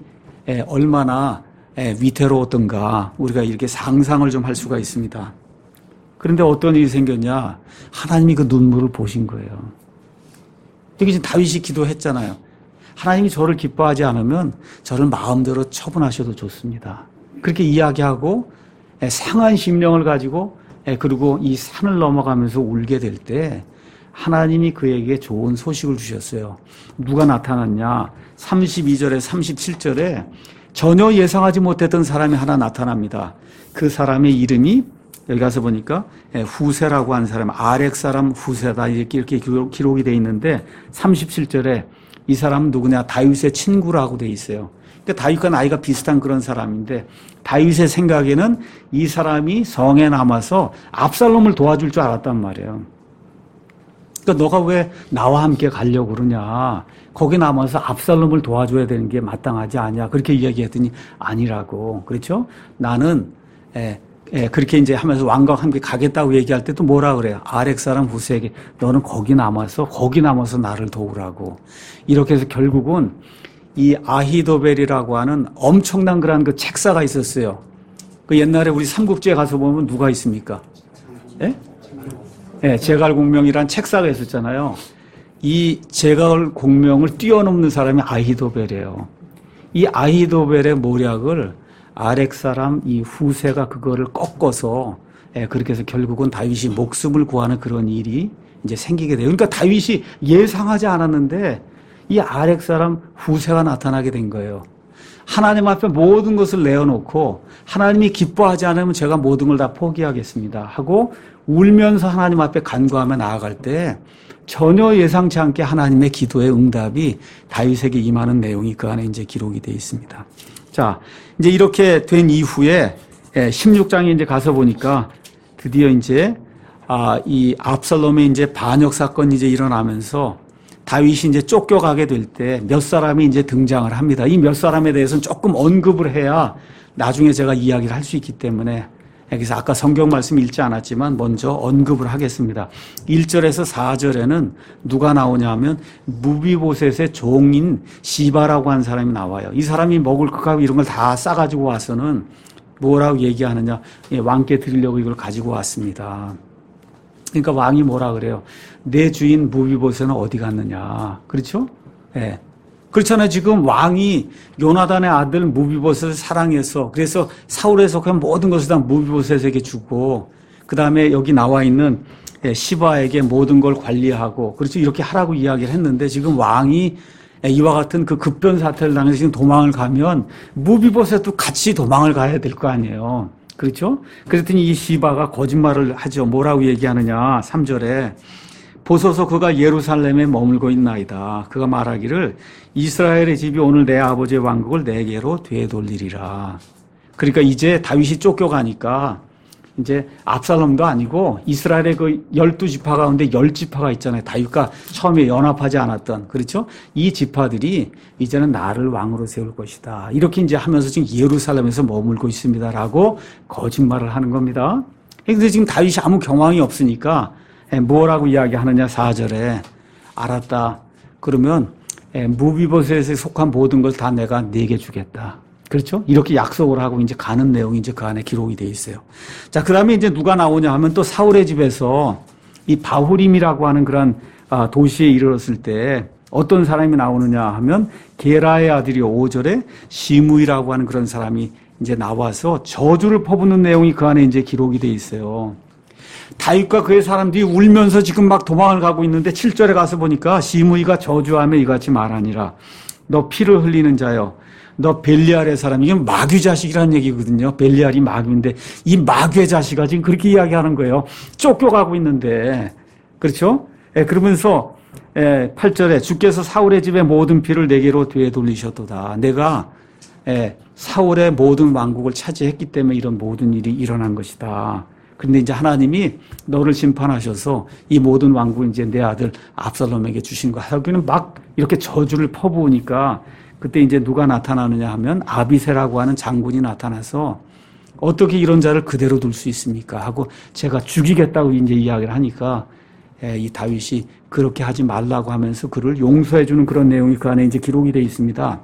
얼마나 위태로웠던가 우리가 이렇게 상상을 좀 할 수가 있습니다. 그런데 어떤 일이 생겼냐? 하나님이 그 눈물을 보신 거예요. 여기 지금 다윗이 기도했잖아요. 하나님이 저를 기뻐하지 않으면 저를 마음대로 처분하셔도 좋습니다. 그렇게 이야기하고 상한 심령을 가지고 그리고 이 산을 넘어가면서 울게 될 때 하나님이 그에게 좋은 소식을 주셨어요. 누가 나타났냐? 32절에 37절에 전혀 예상하지 못했던 사람이 하나 나타납니다. 그 사람의 이름이 여기 가서 보니까 후세라고 하는 사람, 아렉 사람 후세다 이렇게 기록이 돼 있는데 37절에 이 사람은 누구냐? 다윗의 친구라고 돼 있어요. 그러니까 다윗과 나이가 비슷한 그런 사람인데 다윗의 생각에는 이 사람이 성에 남아서 압살롬을 도와줄 줄 알았단 말이에요. 그러니까 너가 왜 나와 함께 가려고 그러냐? 거기 남아서 압살롬을 도와줘야 되는 게 마땅하지 않냐? 그렇게 이야기했더니 아니라고. 그렇죠? 나는 그렇게 이제 하면서 왕과 함께 가겠다고 얘기할 때도 뭐라 그래요? 아렉 사람 후세에게 너는 거기 남아서 나를 도우라고. 이렇게 해서 결국은 이 아히도벨이라고 하는 엄청난 그런 그 책사가 있었어요. 그 옛날에 우리 삼국지에 가서 보면 누가 있습니까? 제갈공명이란 책사가 있었잖아요. 이 제갈공명을 뛰어넘는 사람이 아히도벨이에요. 이 아히도벨의 모략을 아렉 사람 이 후세가 그거를 꺾어서 그렇게 해서 결국은 다윗이 목숨을 구하는 그런 일이 이제 생기게 돼요. 그러니까 다윗이 예상하지 않았는데 이 아렉 사람 후세가 나타나게 된 거예요. 하나님 앞에 모든 것을 내어놓고 하나님이 기뻐하지 않으면 제가 모든 걸 다 포기하겠습니다 하고 울면서 하나님 앞에 간구하며 나아갈 때 전혀 예상치 않게 하나님의 기도의 응답이 다윗에게 임하는 내용이 그 안에 이제 기록이 되어 있습니다. 자, 이제 이렇게 된 이후에 16장에 이제 가서 보니까 드디어 이제 이 압살롬의 이제 반역 사건이 이제 일어나면서 다윗이 이제 쫓겨가게 될 때 몇 사람이 이제 등장을 합니다. 이 몇 사람에 대해서는 조금 언급을 해야 나중에 제가 이야기를 할 수 있기 때문에 그래서 아까 성경 말씀 읽지 않았지만 먼저 언급을 하겠습니다. 1절에서 4절에는 누가 나오냐 하면 무비보셋의 종인 시바라고 하는 사람이 나와요. 이 사람이 먹을 것하고 이런 걸 다 싸가지고 와서는 뭐라고 얘기하느냐. 왕께 드리려고 이걸 가지고 왔습니다. 그러니까 왕이 뭐라 그래요? 내 주인 무비보셋은 어디 갔느냐. 그렇죠? 예. 그렇잖아요. 지금 왕이 요나단의 아들 무비보셋을 사랑해서 그래서 사울에 속한 모든 것을 다 무비보셋에게 주고 그 다음에 여기 나와 있는 시바에게 모든 걸 관리하고 그렇죠. 이렇게 하라고 이야기를 했는데 지금 왕이 이와 같은 그 급변 사태를 당해서 지금 도망을 가면 무비보셋도 같이 도망을 가야 될 거 아니에요. 그렇죠? 그랬더니 이 시바가 거짓말을 하죠. 뭐라고 얘기하느냐. 3절에 보소서 그가 예루살렘에 머물고 있나이다. 그가 말하기를 이스라엘의 집이 오늘 내 아버지의 왕국을 내게로 되돌리리라. 그러니까 이제 다윗이 쫓겨가니까 이제 압살롬도 아니고 이스라엘의 그 12지파 가운데 10지파가 있잖아요. 다윗과 처음에 연합하지 않았던. 그렇죠? 이 지파들이 이제는 나를 왕으로 세울 것이다. 이렇게 이제 하면서 지금 예루살렘에서 머물고 있습니다라고 거짓말을 하는 겁니다. 그런데 지금 다윗이 아무 경황이 없으니까 뭐라고 이야기하느냐 4절에 알았다. 그러면 무비보셋에 속한 모든 걸 다 내가 네게 주겠다. 그렇죠? 이렇게 약속을 하고 이제 가는 내용이 이제 그 안에 기록이 돼 있어요. 자, 그 다음에 이제 누가 나오냐 하면 또 사울의 집에서 이 바후림이라고 하는 그런 도시에 이르렀을 때 어떤 사람이 나오느냐 하면 게라의 아들이 5절에 시므이라고 하는 그런 사람이 이제 나와서 저주를 퍼붓는 내용이 그 안에 이제 기록이 돼 있어요. 다윗과 그의 사람들이 울면서 지금 막 도망을 가고 있는데 7절에 가서 보니까 시므이가 저주하며 이같이 말하니라. 너 피를 흘리는 자여. 너 벨리알의 사람. 이게 마귀 자식이라는 얘기거든요. 벨리알이 마귀인데 이 마귀의 자식아 지금 그렇게 이야기하는 거예요. 쫓겨가고 있는데. 그렇죠? 그러면서 8절에 주께서 사울의 집의 모든 피를 내게로 되돌리셨도다. 내가 사울의 모든 왕국을 차지했기 때문에 이런 모든 일이 일어난 것이다. 그런데 이제 하나님이 너를 심판하셔서 이 모든 왕국을 이제 내 아들 압살롬에게 주신 거야. 여기는 막 이렇게 저주를 퍼부으니까 그때 이제 누가 나타나느냐 하면 아비새라고 하는 장군이 나타나서 어떻게 이런 자를 그대로 둘 수 있습니까? 하고 제가 죽이겠다고 이제 이야기를 하니까 이 다윗이 그렇게 하지 말라고 하면서 그를 용서해 주는 그런 내용이 그 안에 이제 기록이 되어 있습니다.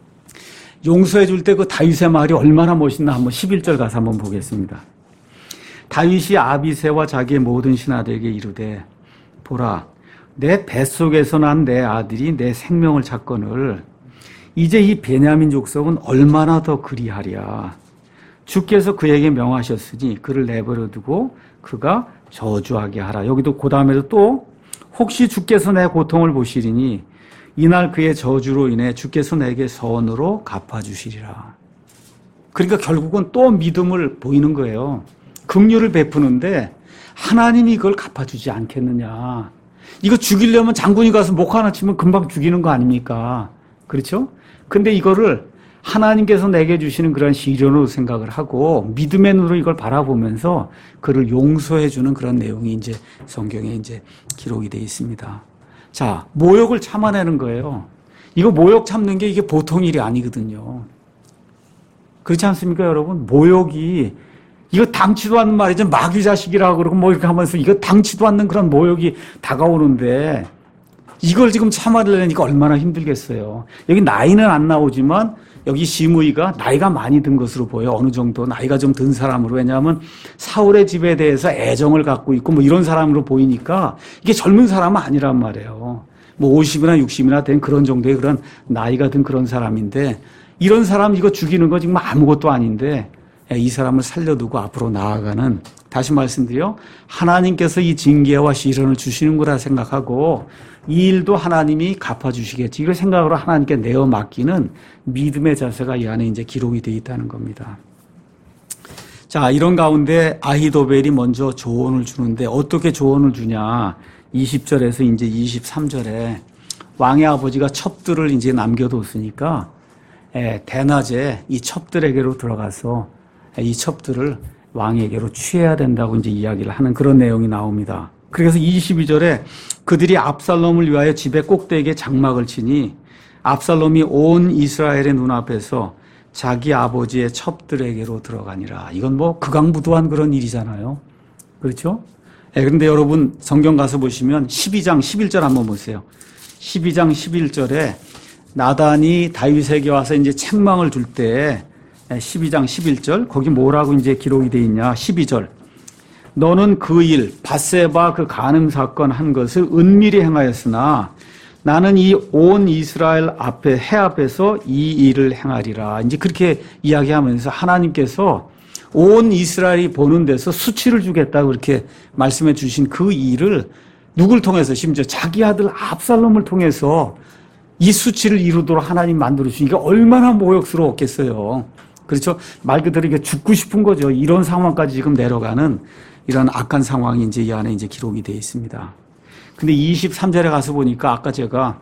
용서해 줄 때 그 다윗의 말이 얼마나 멋있나 한번 11절 가서 한번 보겠습니다. 다윗이 아비새와 자기의 모든 신하들에게 이르되 보라 내 뱃속에서 난 내 아들이 내 생명을 찾거늘 이제 이 베냐민 족속은 얼마나 더 그리하랴. 주께서 그에게 명하셨으니 그를 내버려 두고 그가 저주하게 하라. 여기도 그 다음에도 또 혹시 주께서 내 고통을 보시리니 이날 그의 저주로 인해 주께서 내게 선으로 갚아주시리라. 그러니까 결국은 또 믿음을 보이는 거예요. 긍휼을 베푸는데 하나님이 이걸 갚아주지 않겠느냐. 이거 죽이려면 장군이 가서 목 하나 치면 금방 죽이는 거 아닙니까? 그렇죠? 근데 이거를 하나님께서 내게 주시는 그런 시련으로 생각을 하고 믿음의 눈으로 이걸 바라보면서 그를 용서해 주는 그런 내용이 이제 성경에 이제 기록이 되어 있습니다. 자, 모욕을 참아내는 거예요. 이거 모욕 참는 게 이게 보통 일이 아니거든요. 그렇지 않습니까, 여러분? 모욕이 이거 당치도 않는 말이죠. 마귀 자식이라고 그러고 뭐 이렇게 하면서 이거 당치도 않는 그런 모욕이 다가오는데 이걸 지금 참아내려니까 얼마나 힘들겠어요. 여기 나이는 안 나오지만 여기 시므이가 나이가 많이 든 것으로 보여. 어느 정도 나이가 좀 든 사람으로. 왜냐하면 사울의 집에 대해서 애정을 갖고 있고 뭐 이런 사람으로 보이니까 이게 젊은 사람은 아니란 말이에요. 뭐 50이나 60이나 된 그런 정도의 그런 나이가 든 그런 사람인데 이런 사람 이거 죽이는 거 지금 아무것도 아닌데 이 사람을 살려두고 앞으로 나아가는, 다시 말씀드려 하나님께서 이 징계와 시련을 주시는 거라 생각하고 이 일도 하나님이 갚아주시겠지 이걸 생각으로 하나님께 내어 맡기는 믿음의 자세가 이 안에 이제 기록이 되어 있다는 겁니다. 자, 이런 가운데 아히도벨이 먼저 조언을 주는데 어떻게 조언을 주냐? 20절에서 이제 23절에 왕의 아버지가 첩들을 이제 남겨뒀으니까 대낮에 이 첩들에게로 들어가서 이 첩들을 왕에게로 취해야 된다고 이제 이야기를 하는 그런 내용이 나옵니다. 그래서 22절에 그들이 압살롬을 위하여 집의 꼭대기에 장막을 치니 압살롬이 온 이스라엘의 눈앞에서 자기 아버지의 첩들에게로 들어가니라. 이건 뭐 극악무도한 그런 일이잖아요. 그렇죠? 그런데 여러분 성경 가서 보시면 12장 11절 한번 보세요. 12장 11절에 나단이 다윗에게 와서 이제 책망을 줄 때 12장 11절 거기 뭐라고 이제 기록이 돼 있냐? 12절. 너는 그 일, 밧세바 그 간음 사건 한 것을 은밀히 행하였으나 나는 이 온 이스라엘 앞에 해 앞에서 이 일을 행하리라. 이제 그렇게 이야기하면서 하나님께서 온 이스라엘이 보는 데서 수치를 주겠다고 그렇게 말씀해 주신 그 일을 누굴 통해서 심지어 자기 아들 압살롬을 통해서 이 수치를 이루도록 하나님 만들어 주시니까 얼마나 모욕스러웠겠어요. 그렇죠? 말 그대로 이게 죽고 싶은 거죠. 이런 상황까지 지금 내려가는 이런 악한 상황이 이제 이 안에 이제 기록이 되어 있습니다. 근데 23절에 가서 보니까 아까 제가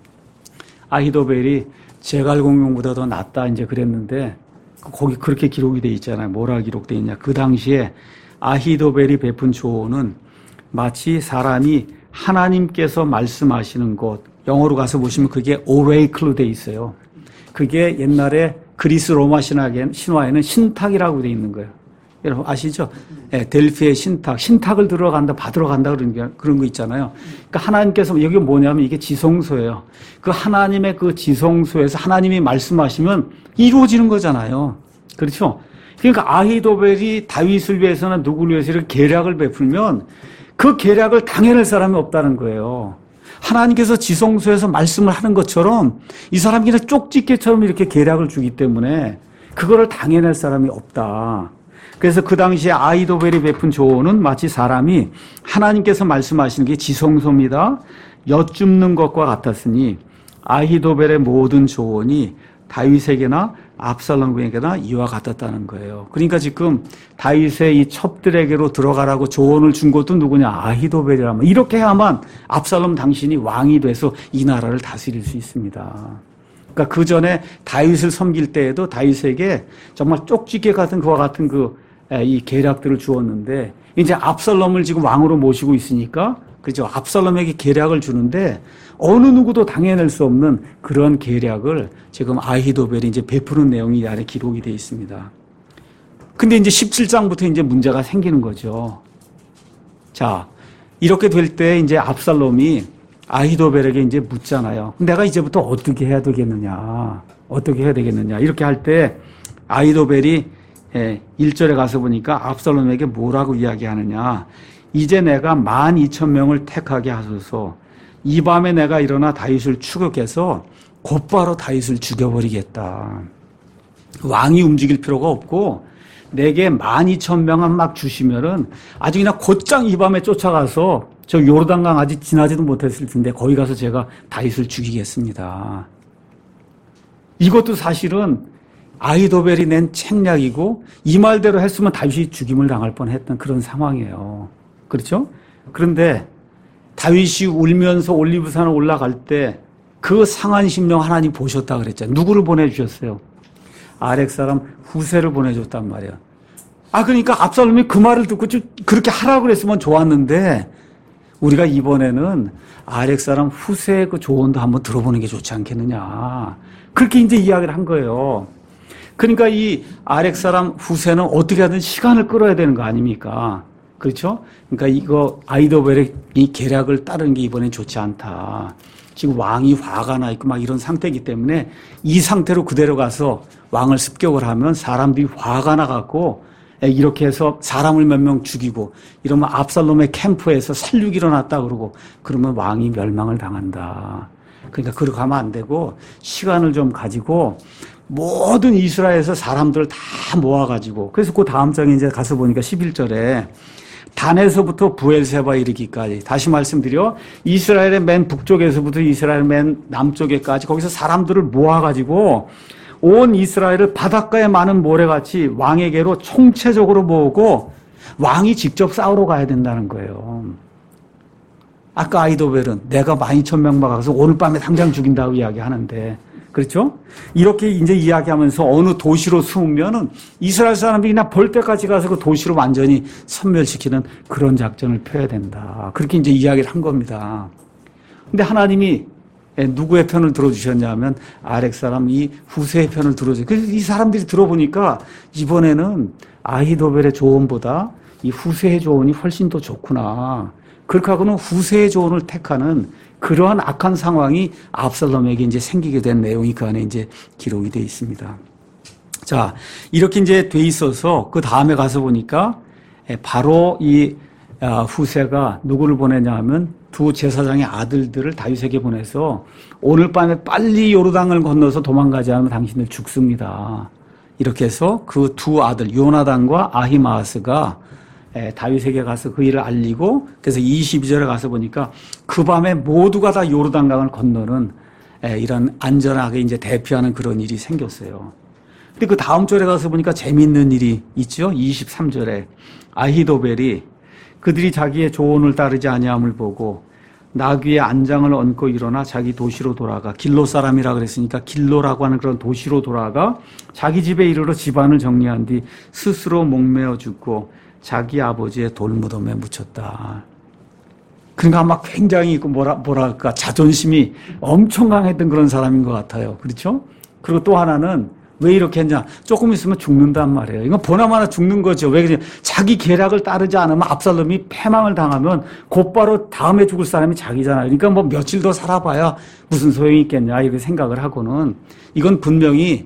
아히도벨이 제갈공명보다 더 낫다 이제 그랬는데 거기 그렇게 기록이 되어 있잖아요. 뭐라 기록되어 있냐. 그 당시에 아히도벨이 베푼 조언은 마치 사람이 하나님께서 말씀하시는 것, 영어로 가서 보시면 그게 오레이클로 되어 있어요. 그게 옛날에 그리스 로마 신화에는 신탁이라고 되어 있는 거예요. 여러분 아시죠? 네, 델피의 신탁을 들어간다, 받으러 간다 그런 거 있잖아요. 그러니까 하나님께서 여기 뭐냐면 이게 지성소예요. 그 하나님의 그 지성소에서 하나님이 말씀하시면 이루어지는 거잖아요. 그렇죠? 그러니까 아히도벨이 다윗을 위해서나 누구를 위해서 이렇게 계략을 베풀면 그 계략을 당해낼 사람이 없다는 거예요. 하나님께서 지성소에서 말씀을 하는 것처럼 이 사람이 그냥 쪽집게처럼 이렇게 계략을 주기 때문에 그거를 당해낼 사람이 없다. 그래서 그 당시에 아히도벨이 베푼 조언은 마치 사람이 하나님께서 말씀하시는 게 지성소입니다. 여쭙는 것과 같았으니 아히도벨의 모든 조언이 다윗에게나 압살롬에게나 이와 같았다는 거예요. 그러니까 지금 다윗의 이 첩들에게로 들어가라고 조언을 준 것도 누구냐? 아히도벨이라면 이렇게 해야만 압살롬 당신이 왕이 돼서 이 나라를 다스릴 수 있습니다. 그러니까 그 전에 다윗을 섬길 때에도 다윗에게 정말 쪽지게 같은 그와 같은 이 계략들을 주었는데 이제 압살롬을 지금 왕으로 모시고 있으니까 그죠? 압살롬에게 계략을 주는데 어느 누구도 당해낼 수 없는 그런 계략을 지금 아히도벨이 이제 베푸는 내용이 이 안에 기록이 되어 있습니다. 근데 이제 17장부터 이제 문제가 생기는 거죠. 자, 이렇게 될 때 이제 압살롬이 아히도벨에게 이제 묻잖아요. 내가 이제부터 어떻게 해야 되겠느냐? 어떻게 해야 되겠느냐? 이렇게 할 때 아히도벨이 1절에 가서 보니까 압살롬에게 뭐라고 이야기하느냐? 이제 내가 12,000명을 택하게 하소서. 이 밤에 내가 일어나 다윗을 추격해서 곧바로 다윗을 죽여버리겠다. 왕이 움직일 필요가 없고 내게 12,000명만 막 주시면은 아주 그냥 곧장 이 밤에 쫓아가서 저 요르단강 아직 지나지도 못했을 텐데 거기 가서 제가 다윗을 죽이겠습니다. 이것도 사실은 아히도벨이 낸 책략이고 이 말대로 했으면 다윗이 죽임을 당할 뻔했던 그런 상황이에요. 그렇죠? 그런데 다윗이 울면서 올리브산을 올라갈 때 그 상한 심령 하나님 보셨다 그랬잖아요. 누구를 보내주셨어요? 아렉 사람 후세를 보내줬단 말이에요. 그러니까 압살롬이 그 말을 듣고 좀 그렇게 하라고 그랬으면 좋았는데 우리가 이번에는 아렉 사람 후세의 그 조언도 한번 들어보는 게 좋지 않겠느냐. 그렇게 이제 이야기를 한 거예요. 그러니까 이 아렉 사람 후세는 어떻게 하든 시간을 끌어야 되는 거 아닙니까? 그렇죠? 그러니까 이거 아히도벨의 이 계략을 따르는 게 이번엔 좋지 않다. 지금 왕이 화가 나 있고 막 이런 상태이기 때문에 이 상태로 그대로 가서 왕을 습격을 하면 사람들이 화가 나갖고 이렇게 해서 사람을 몇 명 죽이고 이러면 압살롬의 캠프에서 살육이 일어났다 그러고 그러면 왕이 멸망을 당한다. 그러니까 그렇게 하면 안 되고 시간을 좀 가지고 모든 이스라엘에서 사람들을 다 모아가지고 그래서 그 다음 장에 이제 가서 보니까 11절에 단에서부터 부엘세바 이르기까지 다시 말씀드려 이스라엘의 맨 북쪽에서부터 이스라엘 맨 남쪽에까지 거기서 사람들을 모아가지고 온 이스라엘을 바닷가에 많은 모래같이 왕에게로 총체적으로 모으고 왕이 직접 싸우러 가야 된다는 거예요. 아까 아히도벨은 내가 12,000명 막아서 오늘 밤에 당장 죽인다고 이야기하는데 그렇죠? 이렇게 이제 이야기하면서 어느 도시로 숨으면은 이스라엘 사람들이 그냥 볼 때까지 가서 그 도시를 완전히 섬멸시키는 그런 작전을 펴야 된다. 그렇게 이제 이야기를 한 겁니다. 근데 하나님이 누구의 편을 들어주셨냐면 아렉 사람 이 후세의 편을 들어주셨어요. 그래서 이 사람들이 들어보니까 이번에는 아히도벨의 조언보다 이 후세의 조언이 훨씬 더 좋구나. 그렇게 하고는 후세의 조언을 택하는 그러한 악한 상황이 압살롬에게 이제 생기게 된 내용이 그 안에 이제 기록이 되어 있습니다. 자, 이렇게 이제 돼 있어서 그 다음에 가서 보니까 바로 이 후세가 누구를 보내냐 하면 두 제사장의 아들들을 다윗에게 보내서 오늘 밤에 빨리 요르단을 건너서 도망가지 않으면 당신들 죽습니다. 이렇게 해서 그 두 아들 요나단과 아히마아스가 다윗에게 가서 그 일을 알리고 그래서 22절에 가서 보니까 그 밤에 모두가 다 요르단강을 건너는 이런 안전하게 이제 대피하는 그런 일이 생겼어요. 근데 그 다음 절에 가서 보니까 재미있는 일이 있죠. 23절에 아히도벨이 그들이 자기의 조언을 따르지 아니함을 보고 나귀의 안장을 얹고 일어나 자기 도시로 돌아가 길로 사람이라 그랬으니까 길로라고 하는 그런 도시로 돌아가 자기 집에 이르러 집안을 정리한 뒤 스스로 목매어 죽고 자기 아버지의 돌무덤에 묻혔다. 그러니까 막 굉장히 뭐랄까 자존심이 엄청 강했던 그런 사람인 것 같아요. 그렇죠? 그리고 또 하나는 왜 이렇게 했냐? 조금 있으면 죽는단 말이에요. 이건 보나마나 죽는 거죠. 왜 그러냐? 자기 계략을 따르지 않으면 압살롬이 패망을 당하면 곧바로 다음에 죽을 사람이 자기잖아요. 그러니까 뭐 며칠 더 살아봐야 무슨 소용이 있겠냐 이렇게 생각을 하고는 이건 분명히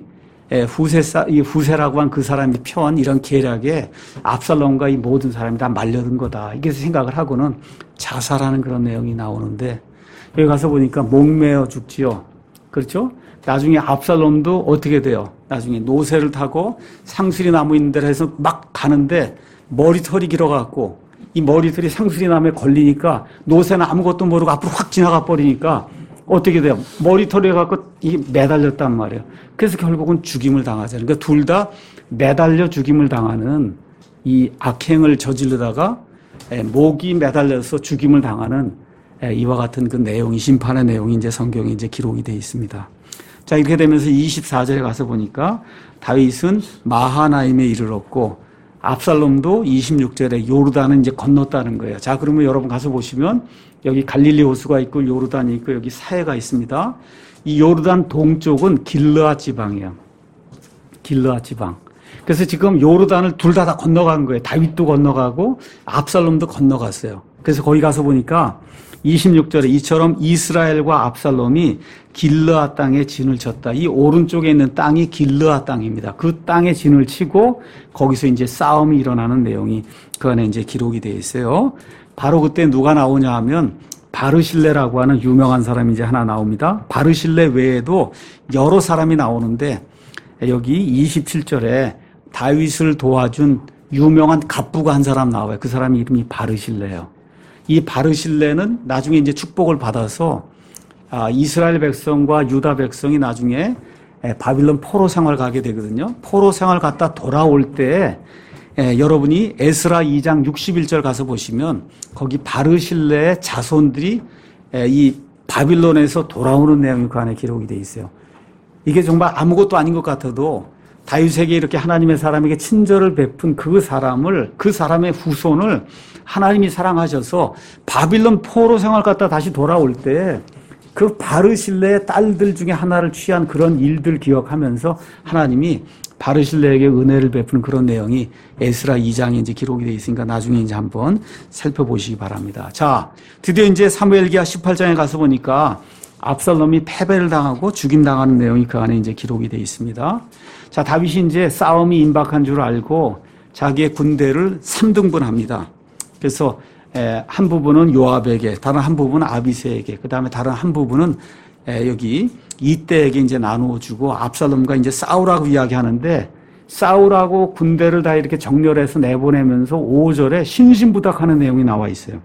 후세라고 한 그 사람이 펴온 이런 계략에 압살롬과 이 모든 사람이 다 말려든 거다. 이렇게 생각을 하고는 자살하는 그런 내용이 나오는데 여기 가서 보니까 목매어 죽지요. 그렇죠? 나중에 압살롬도 어떻게 돼요? 나중에 노새를 타고 상수리 나무 있는 데로 해서 막 가는데 머리털이 길어갖고 이 머리털이 상수리 나무에 걸리니까 노새는 아무것도 모르고 앞으로 확 지나가 버리니까 어떻게 돼요? 머리털이 해갖고 이게 매달렸단 말이에요. 그래서 결국은 죽임을 당하잖아요. 그러니까 둘 다 매달려 죽임을 당하는 이 악행을 저지르다가 목이 매달려서 죽임을 당하는 이와 같은 그 내용이 심판의 내용이 이제 성경에 이제 기록이 되어 있습니다. 자, 이렇게 되면서 24절에 가서 보니까 다윗은 마하나임에 이르렀고 압살롬도 26절에 요르단은 이제 건넜다는 거예요. 자, 그러면 여러분 가서 보시면 여기 갈릴리 호수가 있고 요르단이 있고 여기 사해가 있습니다. 이 요르단 동쪽은 길르앗 지방이에요. 길르앗 지방. 그래서 지금 요르단을 둘 다 건너간 거예요. 다윗도 건너가고 압살롬도 건너갔어요. 그래서 거기 가서 보니까 26절에 이처럼 이스라엘과 압살롬이 길르앗 땅에 진을 쳤다. 이 오른쪽에 있는 땅이 길르앗 땅입니다. 그 땅에 진을 치고 거기서 이제 싸움이 일어나는 내용이 그 안에 이제 기록이 되어 있어요. 바로 그때 누가 나오냐 하면 바르실레라고 하는 유명한 사람이 이제 하나 나옵니다. 바르실레 외에도 여러 사람이 나오는데 여기 27절에 다윗을 도와준 유명한 갑부가 한 사람 나와요. 그 사람 이름이 바르실레예요. 이 바르실레는 나중에 이제 축복을 받아서 이스라엘 백성과 유다 백성이 나중에 바빌론 포로 생활 가게 되거든요. 포로 생활 갔다 돌아올 때 여러분이 에스라 2장 61절 가서 보시면 거기 바르실레의 자손들이 이 바빌론에서 돌아오는 내용이 그 안에 기록이 되어 있어요. 이게 정말 아무것도 아닌 것 같아도 다윗에게 이렇게 하나님의 사람에게 친절을 베푼 그 사람의 후손을 하나님이 사랑하셔서 바빌론 포로 생활 갔다 다시 돌아올 때 그 바르실레의 딸들 중에 하나를 취한 그런 일들 기억하면서 하나님이 바르실레에게 은혜를 베푸는 그런 내용이 에스라 2장에 이제 기록이 되어 있으니까 나중에 이제 한번 살펴보시기 바랍니다. 자, 드디어 이제 사무엘기하 18장에 가서 보니까 압살롬이 패배를 당하고 죽임당하는 내용이 그 안에 이제 기록이 되어 있습니다. 자, 다윗이 이제 싸움이 임박한 줄 알고 자기의 군대를 3등분합니다. 그래서 한 부분은 요압에게, 다른 한 부분은 아비새에게, 그 다음에 다른 한 부분은 여기 이때에게 이제 나누어 주고 압살롬과 이제 싸우라고 이야기하는데 싸우라고 군대를 다 이렇게 정렬해서 내보내면서 5절에 신신부탁하는 내용이 나와 있어요.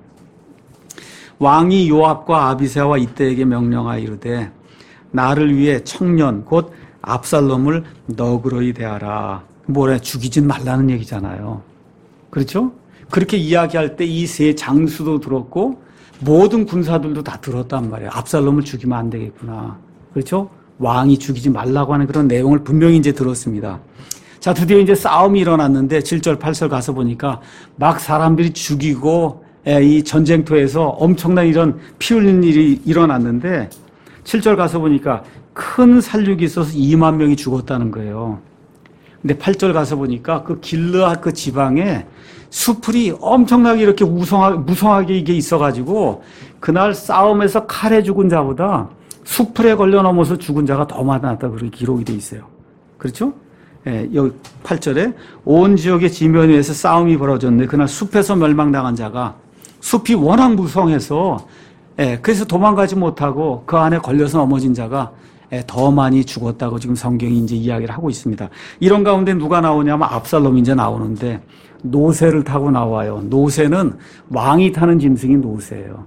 왕이 요압과 아비새와 이때에게 명령하여 이르되 나를 위해 청년 곧 압살롬을 너그러이 대하라. 뭐래 죽이진 말라는 얘기잖아요. 그렇죠? 그렇게 이야기할 때 이 세 장수도 들었고 모든 군사들도 다 들었단 말이에요. 압살롬을 죽이면 안 되겠구나. 그렇죠? 왕이 죽이지 말라고 하는 그런 내용을 분명히 이제 들었습니다. 자, 드디어 이제 싸움이 일어났는데 7절, 8절 가서 보니까 막 사람들이 죽이고 이 전쟁터에서 엄청난 이런 피 흘리는 일이 일어났는데 7절 가서 보니까 큰 살육이 있어서 2만 명이 죽었다는 거예요. 근데 8절 가서 보니까 그 길르앗 그 지방에 수풀이 엄청나게 이렇게 무성하게 이게 있어가지고 그날 싸움에서 칼에 죽은 자보다 수풀에 걸려 넘어서 죽은 자가 더 많았다 그렇게 기록이 돼 있어요. 그렇죠? 여기 8절에 온 지역의 지면 위에서 싸움이 벌어졌는데 그날 숲에서 멸망당한 자가 숲이 워낙 무성해서 그래서 도망가지 못하고 그 안에 걸려서 넘어진 자가 더 많이 죽었다고 지금 성경이 이제 이야기를 하고 있습니다. 이런 가운데 누가 나오냐면 압살롬이 이제 나오는데 노새를 타고 나와요. 노새는 왕이 타는 짐승이 노새예요.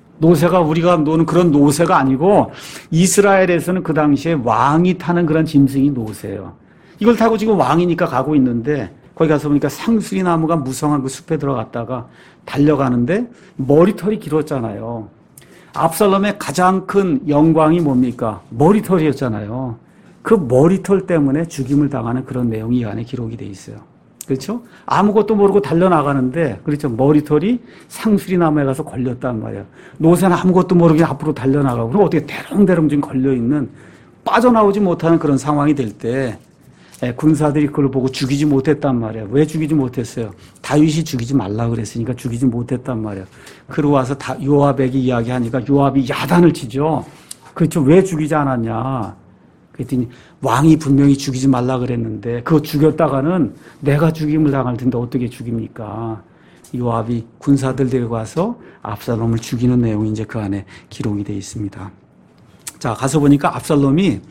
노새가 우리가 노는 그런 노새가 아니고 이스라엘에서는 그 당시에 왕이 타는 그런 짐승이 노새예요. 이걸 타고 지금 왕이니까 가고 있는데 거기 가서 보니까 상수리 나무가 무성한 그 숲에 들어갔다가 달려가는데 머리털이 길었잖아요. 압살롬의 가장 큰 영광이 뭡니까? 머리털이었잖아요. 그 머리털 때문에 죽임을 당하는 그런 내용이 이 안에 기록이 돼 있어요. 그렇죠? 아무것도 모르고 달려나가는데, 그렇죠? 머리털이 상수리 나무에 가서 걸렸단 말이에요. 노새는 아무것도 모르게 앞으로 달려나가고, 그럼 어떻게 대롱대롱 지금 걸려있는, 빠져나오지 못하는 그런 상황이 될 때, 군사들이 그걸 보고 죽이지 못했단 말이에요. 왜 죽이지 못했어요? 다윗이 죽이지 말라 그랬으니까 죽이지 못했단 말이에요. 그러고 와서 요압에게 이야기하니까 요압이 야단을 치죠. 그렇죠? 왜 죽이지 않았냐? 그랬더니 왕이 분명히 죽이지 말라 그랬는데 그거 죽였다가는 내가 죽임을 당할 텐데 어떻게 죽입니까? 요압이 군사들 데리고 와서 압살롬을 죽이는 내용이 이제 그 안에 기록이 되어 있습니다. 자, 가서 보니까 압살롬이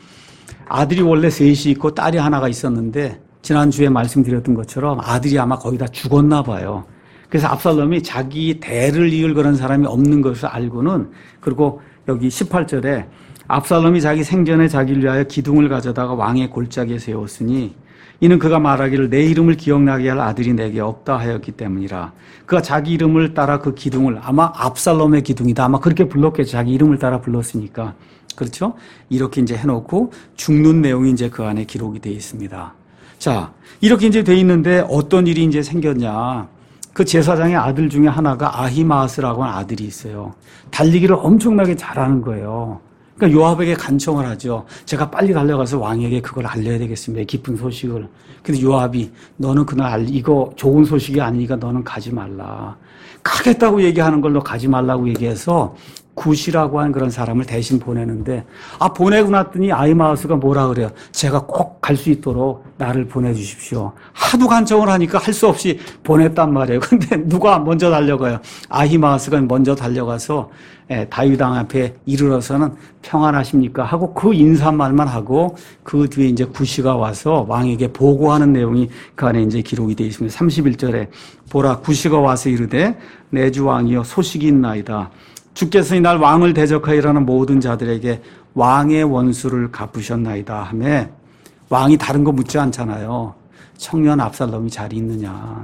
아들이 원래 셋이 있고 딸이 하나가 있었는데 지난주에 말씀드렸던 것처럼 아들이 아마 거의 다 죽었나 봐요. 그래서 압살롬이 자기 대를 이을 그런 사람이 없는 것을 알고는 그리고 여기 18절에 압살롬이 자기 생전에 자기를 위하여 기둥을 가져다가 왕의 골짜기에 세웠으니 이는 그가 말하기를 내 이름을 기억나게 할 아들이 내게 없다 하였기 때문이라. 그가 자기 이름을 따라 그 기둥을 아마 압살롬의 기둥이다 아마 그렇게 불렀겠죠. 자기 이름을 따라 불렀으니까. 그렇죠? 이렇게 이제 해놓고 죽는 내용이 이제 그 안에 기록이 되어 있습니다. 자, 이렇게 이제 돼 있는데 어떤 일이 이제 생겼냐. 그 제사장의 아들 중에 하나가 아히마아스라고 하는 아들이 있어요. 달리기를 엄청나게 잘하는 거예요. 그러니까 요압에게 간청을 하죠. 제가 빨리 달려가서 왕에게 그걸 알려야 되겠습니다. 기쁜 소식을. 근데 요압이 너는 그날 이거 좋은 소식이 아니니까 너는 가지 말라. 가겠다고 얘기하는 걸로 가지 말라고 얘기해서 굿이라고 하는 그런 사람을 대신 보내는데 보내고 났더니 아히마아스가 뭐라 그래요? 제가 꼭 갈 수 있도록 나를 보내주십시오. 하도 간청을 하니까 할 수 없이 보냈단 말이에요. 근데 누가 먼저 달려가요? 아히마아스가 먼저 달려가서 다윗 왕 앞에 이르러서는 평안하십니까? 하고 그 인사말만 하고 그 뒤에 이제 굿이가 와서 왕에게 보고하는 내용이 그 안에 이제 기록이 되어 있습니다. 31절에 보라 굿이가 와서 이르되 내 주 왕이여 소식이 있나이다. 주께서 이날 왕을 대적하여 일하는 모든 자들에게 왕의 원수를 갚으셨나이다 하며 왕이 다른 거 묻지 않잖아요. 청년 압살롬이 잘 있느냐.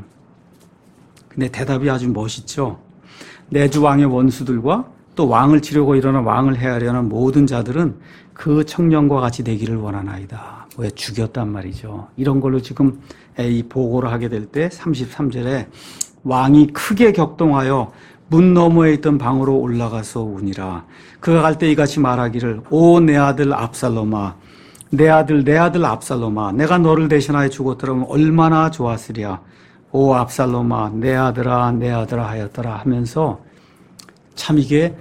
근데 대답이 아주 멋있죠. 내 주 왕의 원수들과 또 왕을 치려고 일어나 왕을 해하려는 모든 자들은 그 청년과 같이 되기를 원하나이다. 왜 죽였단 말이죠. 이런 걸로 지금 이 보고를 하게 될 때 33절에 왕이 크게 격동하여 문 너머에 있던 방으로 올라가서 우니라. 그가 갈 때 이같이 말하기를 오 내 아들 압살롬아 내 아들 압살롬아 내가 너를 대신하여 죽었더라면 얼마나 좋았으랴. 오 압살롬아 내 아들아 하였더라 하면서 참 이게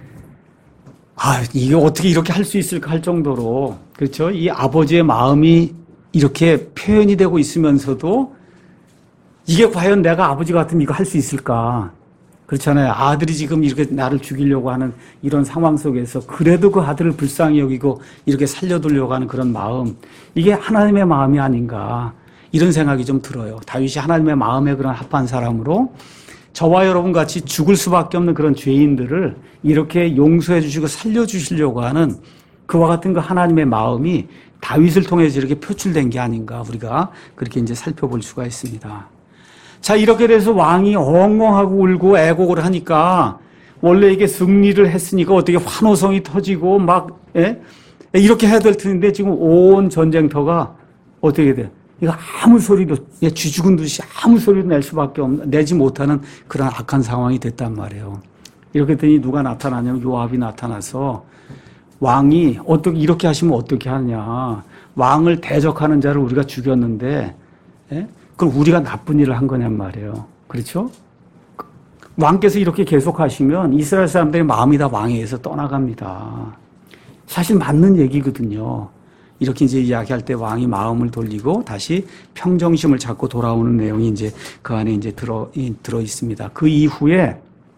어떻게 이렇게 할 수 있을까 할 정도로 그렇죠? 이 아버지의 마음이 이렇게 표현이 되고 있으면서도 이게 과연 내가 아버지 같으면 이거 할 수 있을까? 그렇잖아요. 아들이 지금 이렇게 나를 죽이려고 하는 이런 상황 속에서 그래도 그 아들을 불쌍히 여기고 이렇게 살려두려고 하는 그런 마음. 이게 하나님의 마음이 아닌가. 이런 생각이 좀 들어요. 다윗이 하나님의 마음에 그런 합한 사람으로 저와 여러분 같이 죽을 수밖에 없는 그런 죄인들을 이렇게 용서해 주시고 살려 주시려고 하는 그와 같은 그 하나님의 마음이 다윗을 통해서 이렇게 표출된 게 아닌가. 우리가 그렇게 이제 살펴볼 수가 있습니다. 자, 이렇게 돼서 왕이 엉엉하고 울고 애곡을 하니까 원래 이게 승리를 했으니까 어떻게 환호성이 터지고 막 이렇게 해야 될 텐데 지금 온 전쟁터가 어떻게 돼? 이거 아무 소리도 쥐 죽은 듯이 아무 소리도 내지 못하는 그런 악한 상황이 됐단 말이에요. 이렇게 되니 누가 나타나냐면 요압이 나타나서 왕이 어떻게 이렇게 하시면 어떻게 하냐? 왕을 대적하는 자를 우리가 죽였는데 그럼 우리가 나쁜 일을 한 거냔 말이에요. 그렇죠? 왕께서 이렇게 계속 하시면 이스라엘 사람들의 마음이 다 왕에 의해서 떠나갑니다. 사실 맞는 얘기거든요. 이렇게 이제 이야기할 때 왕이 마음을 돌리고 다시 평정심을 찾고 돌아오는 내용이 이제 그 안에 이제 들어 있습니다. 그 이후에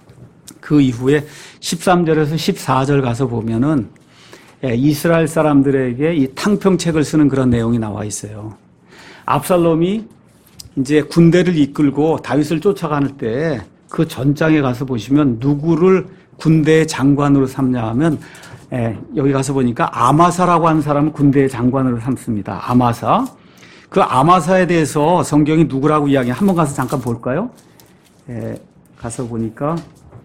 13절에서 14절 가서 보면은 이스라엘 사람들에게 이 탕평책을 쓰는 그런 내용이 나와 있어요. 압살롬이 이제 군대를 이끌고 다윗을 쫓아가는 때 그 전장에 가서 보시면 누구를 군대의 장관으로 삼냐 하면 여기 가서 보니까 아마사라고 하는 사람은 군대의 장관으로 삼습니다. 아마사. 그 아마사에 대해서 성경이 누구라고 이야기해? 한번 가서 잠깐 볼까요? 가서 보니까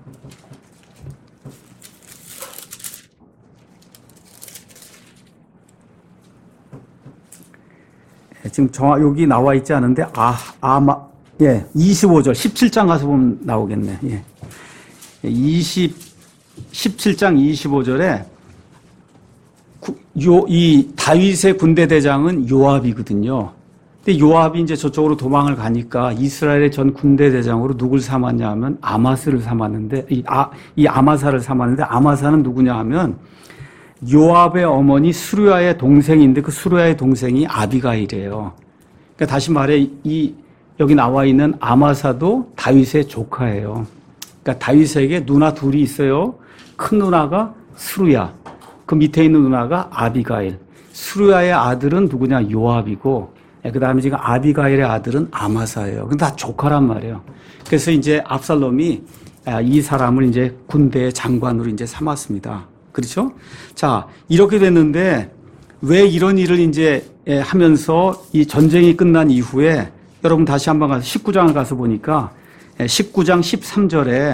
지금 여기 나와 있지 않은데 25절 17장 가서 보면 나오겠네. 17장 25절에 이 다윗의 군대 대장은 요압이거든요. 근데 요압이 이제 저쪽으로 도망을 가니까 이스라엘의 전 군대 대장으로 누굴 삼았냐 하면 아마스를 삼았는데 이 아마사를 삼았는데 아마사는 누구냐 하면 요압의 어머니 수르야의 동생인데 그 수르야의 동생이 아비가일이에요. 그러니까 다시 말해 여기 나와 있는 아마사도 다윗의 조카예요. 그러니까 다윗에게 누나 둘이 있어요. 큰 누나가 수르야, 그 밑에 있는 누나가 아비가일. 수르야의 아들은 누구냐? 요압이고, 그 다음에 지금 아비가일의 아들은 아마사예요. 근데 다 조카란 말이에요. 그래서 이제 압살롬이 이 사람을 이제 군대의 장관으로 이제 삼았습니다. 그렇죠? 자, 이렇게 됐는데 왜 이런 일을 이제 하면서 이 전쟁이 끝난 이후에 여러분 다시 한번 가서 19장을 가서 보니까 19장 13절에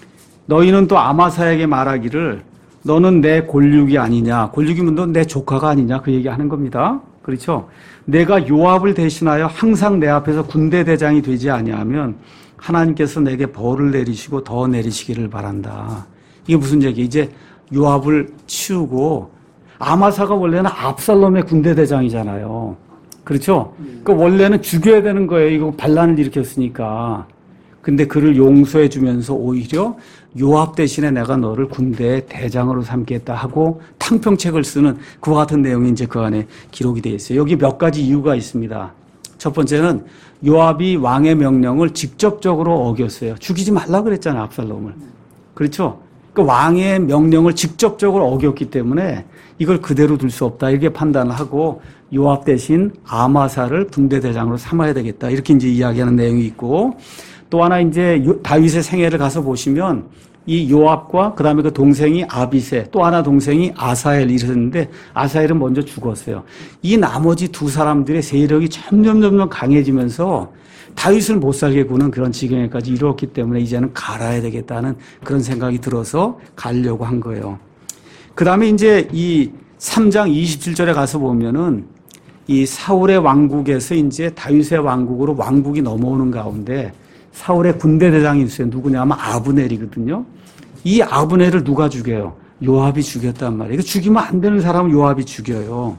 너희는 또 아마사에게 말하기를 너는 내 골육이 아니냐. 골육이면 너 내 조카가 아니냐. 그 얘기하는 겁니다. 그렇죠? 내가 요압을 대신하여 항상 내 앞에서 군대 대장이 되지 아니하면 하나님께서 내게 벌을 내리시고 더 내리시기를 바란다. 이게 무슨 얘기? 이제 요압을 치우고 아마사가 원래는 압살롬의 군대 대장이잖아요. 그렇죠? 그러니까 원래는 죽여야 되는 거예요. 이거 반란을 일으켰으니까. 근데 그를 용서해 주면서 오히려 요압 대신에 내가 너를 군대의 대장으로 삼겠다 하고 탕평책을 쓰는 그와 같은 내용이 이제 그 안에 기록이 되어 있어요. 여기 몇 가지 이유가 있습니다. 첫 번째는 요압이 왕의 명령을 직접적으로 어겼어요. 죽이지 말라 그랬잖아요, 압살롬을. 그렇죠? 그 왕의 명령을 직접적으로 어겼기 때문에 이걸 그대로 둘 수 없다 이렇게 판단을 하고 요압 대신 아마사를 군대 대장으로 삼아야 되겠다 이렇게 이제 이야기하는 내용이 있고 또 하나 이제 다윗의 생애를 가서 보시면 이 요압과 그 다음에 그 동생이 아비세 또 하나 동생이 아사엘 이랬는데 아사엘은 먼저 죽었어요. 이 나머지 두 사람들의 세력이 점점 강해지면서 다윗을 못 살게 구는 그런 지경에까지 이르렀기 때문에 이제는 갈아야 되겠다는 그런 생각이 들어서 가려고 한 거예요. 그 다음에 이제 이 3장 27절에 가서 보면은 이 사울의 왕국에서 이제 다윗의 왕국으로 왕국이 넘어오는 가운데 사울의 군대 대장이 있어요. 누구냐 하면 아브넬이거든요. 이 아브넬을 누가 죽여요? 요압이 죽였단 말이에요. 이거 죽이면 안 되는 사람을 요압이 죽여요.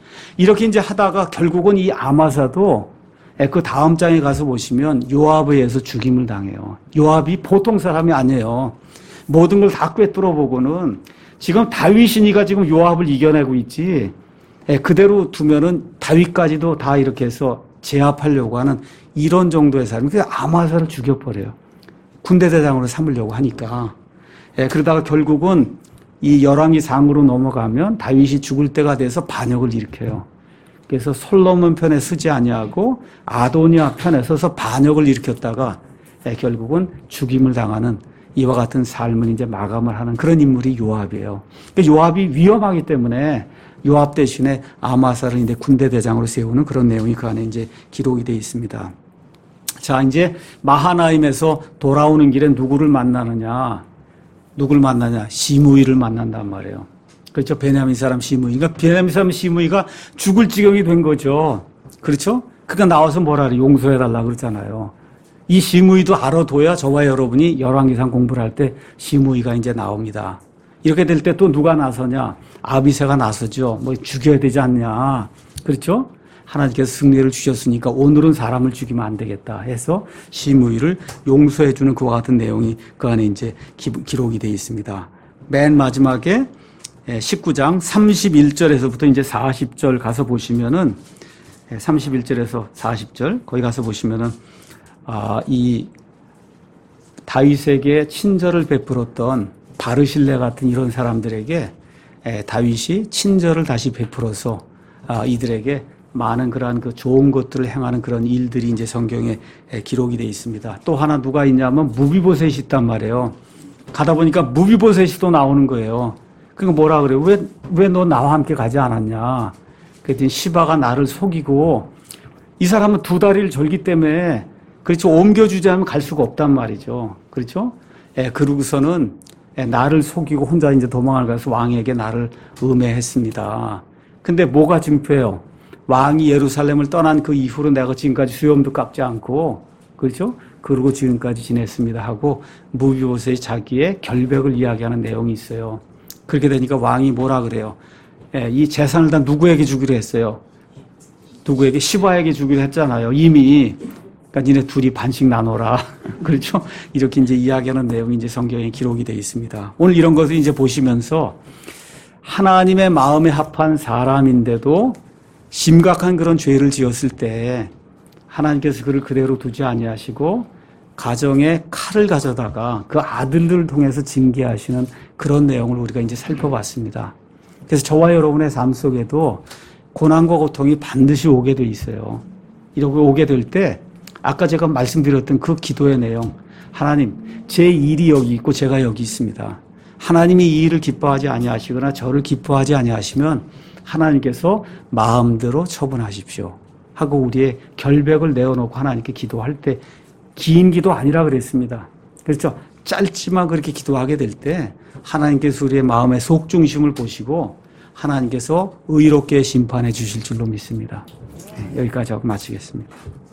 이렇게 이제 하다가 결국은 이 아마사도 그 다음 장에 가서 보시면 요압에 의해서 죽임을 당해요. 요압이 보통 사람이 아니에요. 모든 걸 다 꿰뚫어 보고는 지금 다윗이니까 지금 요압을 이겨내고 있지. 그대로 두면은 다윗까지도 다 이렇게 해서 제압하려고 하는 이런 정도의 사람이 그냥 아마사를 죽여버려요. 군대 대장으로 삼으려고 하니까. 그러다가 결국은 이 열왕기상으로 넘어가면 다윗이 죽을 때가 돼서 반역을 일으켜요. 그래서 솔로몬 편에 서지 아니하고 아도니아 편에 서서 반역을 일으켰다가 결국은 죽임을 당하는 이와 같은 삶을 이제 마감을 하는 그런 인물이 요압이에요. 요압이 위험하기 때문에 요압 대신에 아마사를 이제 군대 대장으로 세우는 그런 내용이 그 안에 이제 기록이 되어 있습니다. 자, 이제 마하나임에서 돌아오는 길에 누구를 만나느냐? 시므이를 만난단 말이에요. 그렇죠? 베냐민 사람 시므이. 그러니까 베냐민 사람 시므이가 죽을 지경이 된 거죠. 그렇죠? 그러니까 나와서 뭐라 그래? 용서해달라 그러잖아요. 이 시므이도 알아둬야 저와 여러분이 열왕기상 공부를 할 때 시므이가 이제 나옵니다. 이렇게 될 때 또 누가 나서냐? 아비새가 나서죠. 뭐 죽여야 되지 않냐. 그렇죠? 하나님께서 승리를 주셨으니까 오늘은 사람을 죽이면 안 되겠다 해서 시므이를 용서해 주는 그와 같은 내용이 그 안에 이제 기록이 되어 있습니다. 맨 마지막에 19장 31절에서부터 이제 40절 가서 보시면은 31절에서 40절 거기 가서 보시면은 이 다윗에게 친절을 베풀었던 바르실레 같은 이런 사람들에게 다윗이 친절을 다시 베풀어서 이들에게 많은 그러한 그 좋은 것들을 행하는 그런 일들이 이제 성경에 기록이 되어 있습니다. 또 하나 누가 있냐면 무비보셋이 있단 말이에요. 가다 보니까 무비보셋이 또 나오는 거예요. 그러니까 뭐라 그래요? 왜 너 나와 함께 가지 않았냐? 그랬더니 시바가 나를 속이고 이 사람은 두 다리를 절기 때문에 그렇죠. 옮겨주지 않으면 갈 수가 없단 말이죠. 그렇죠? 그러고서는 나를 속이고 혼자 이제 도망을 가서 왕에게 나를 음해했습니다. 근데 뭐가 증표예요? 왕이 예루살렘을 떠난 그 이후로 내가 지금까지 수염도 깎지 않고, 그렇죠? 그러고 지금까지 지냈습니다 하고 무비보셋이 자기의 결백을 이야기하는 내용이 있어요. 그렇게 되니까 왕이 뭐라 그래요? 이 재산을 다 누구에게 주기로 했어요? 누구에게? 시바에게 주기로 했잖아요. 이미. 그러니까 니네 둘이 반씩 나눠라. 그렇죠? 이렇게 이제 이야기하는 내용이 이제 성경에 기록이 되어 있습니다. 오늘 이런 것을 이제 보시면서 하나님의 마음에 합한 사람인데도 심각한 그런 죄를 지었을 때 하나님께서 그를 그대로 두지 아니하시고 가정에 칼을 가져다가 그 아들들을 통해서 징계하시는 그런 내용을 우리가 이제 살펴봤습니다. 그래서 저와 여러분의 삶 속에도 고난과 고통이 반드시 오게 돼 있어요. 이렇게 오게 될 때 아까 제가 말씀드렸던 그 기도의 내용, 하나님, 제 일이 여기 있고 제가 여기 있습니다. 하나님이 이 일을 기뻐하지 아니하시거나 저를 기뻐하지 아니하시면 하나님께서 마음대로 처분하십시오 하고 우리의 결백을 내어놓고 하나님께 기도할 때 긴 기도 아니라 그랬습니다. 그렇죠? 짧지만 그렇게 기도하게 될 때 하나님께서 우리의 마음의 속중심을 보시고 하나님께서 의롭게 심판해 주실 줄로 믿습니다. 여기까지 하고 마치겠습니다.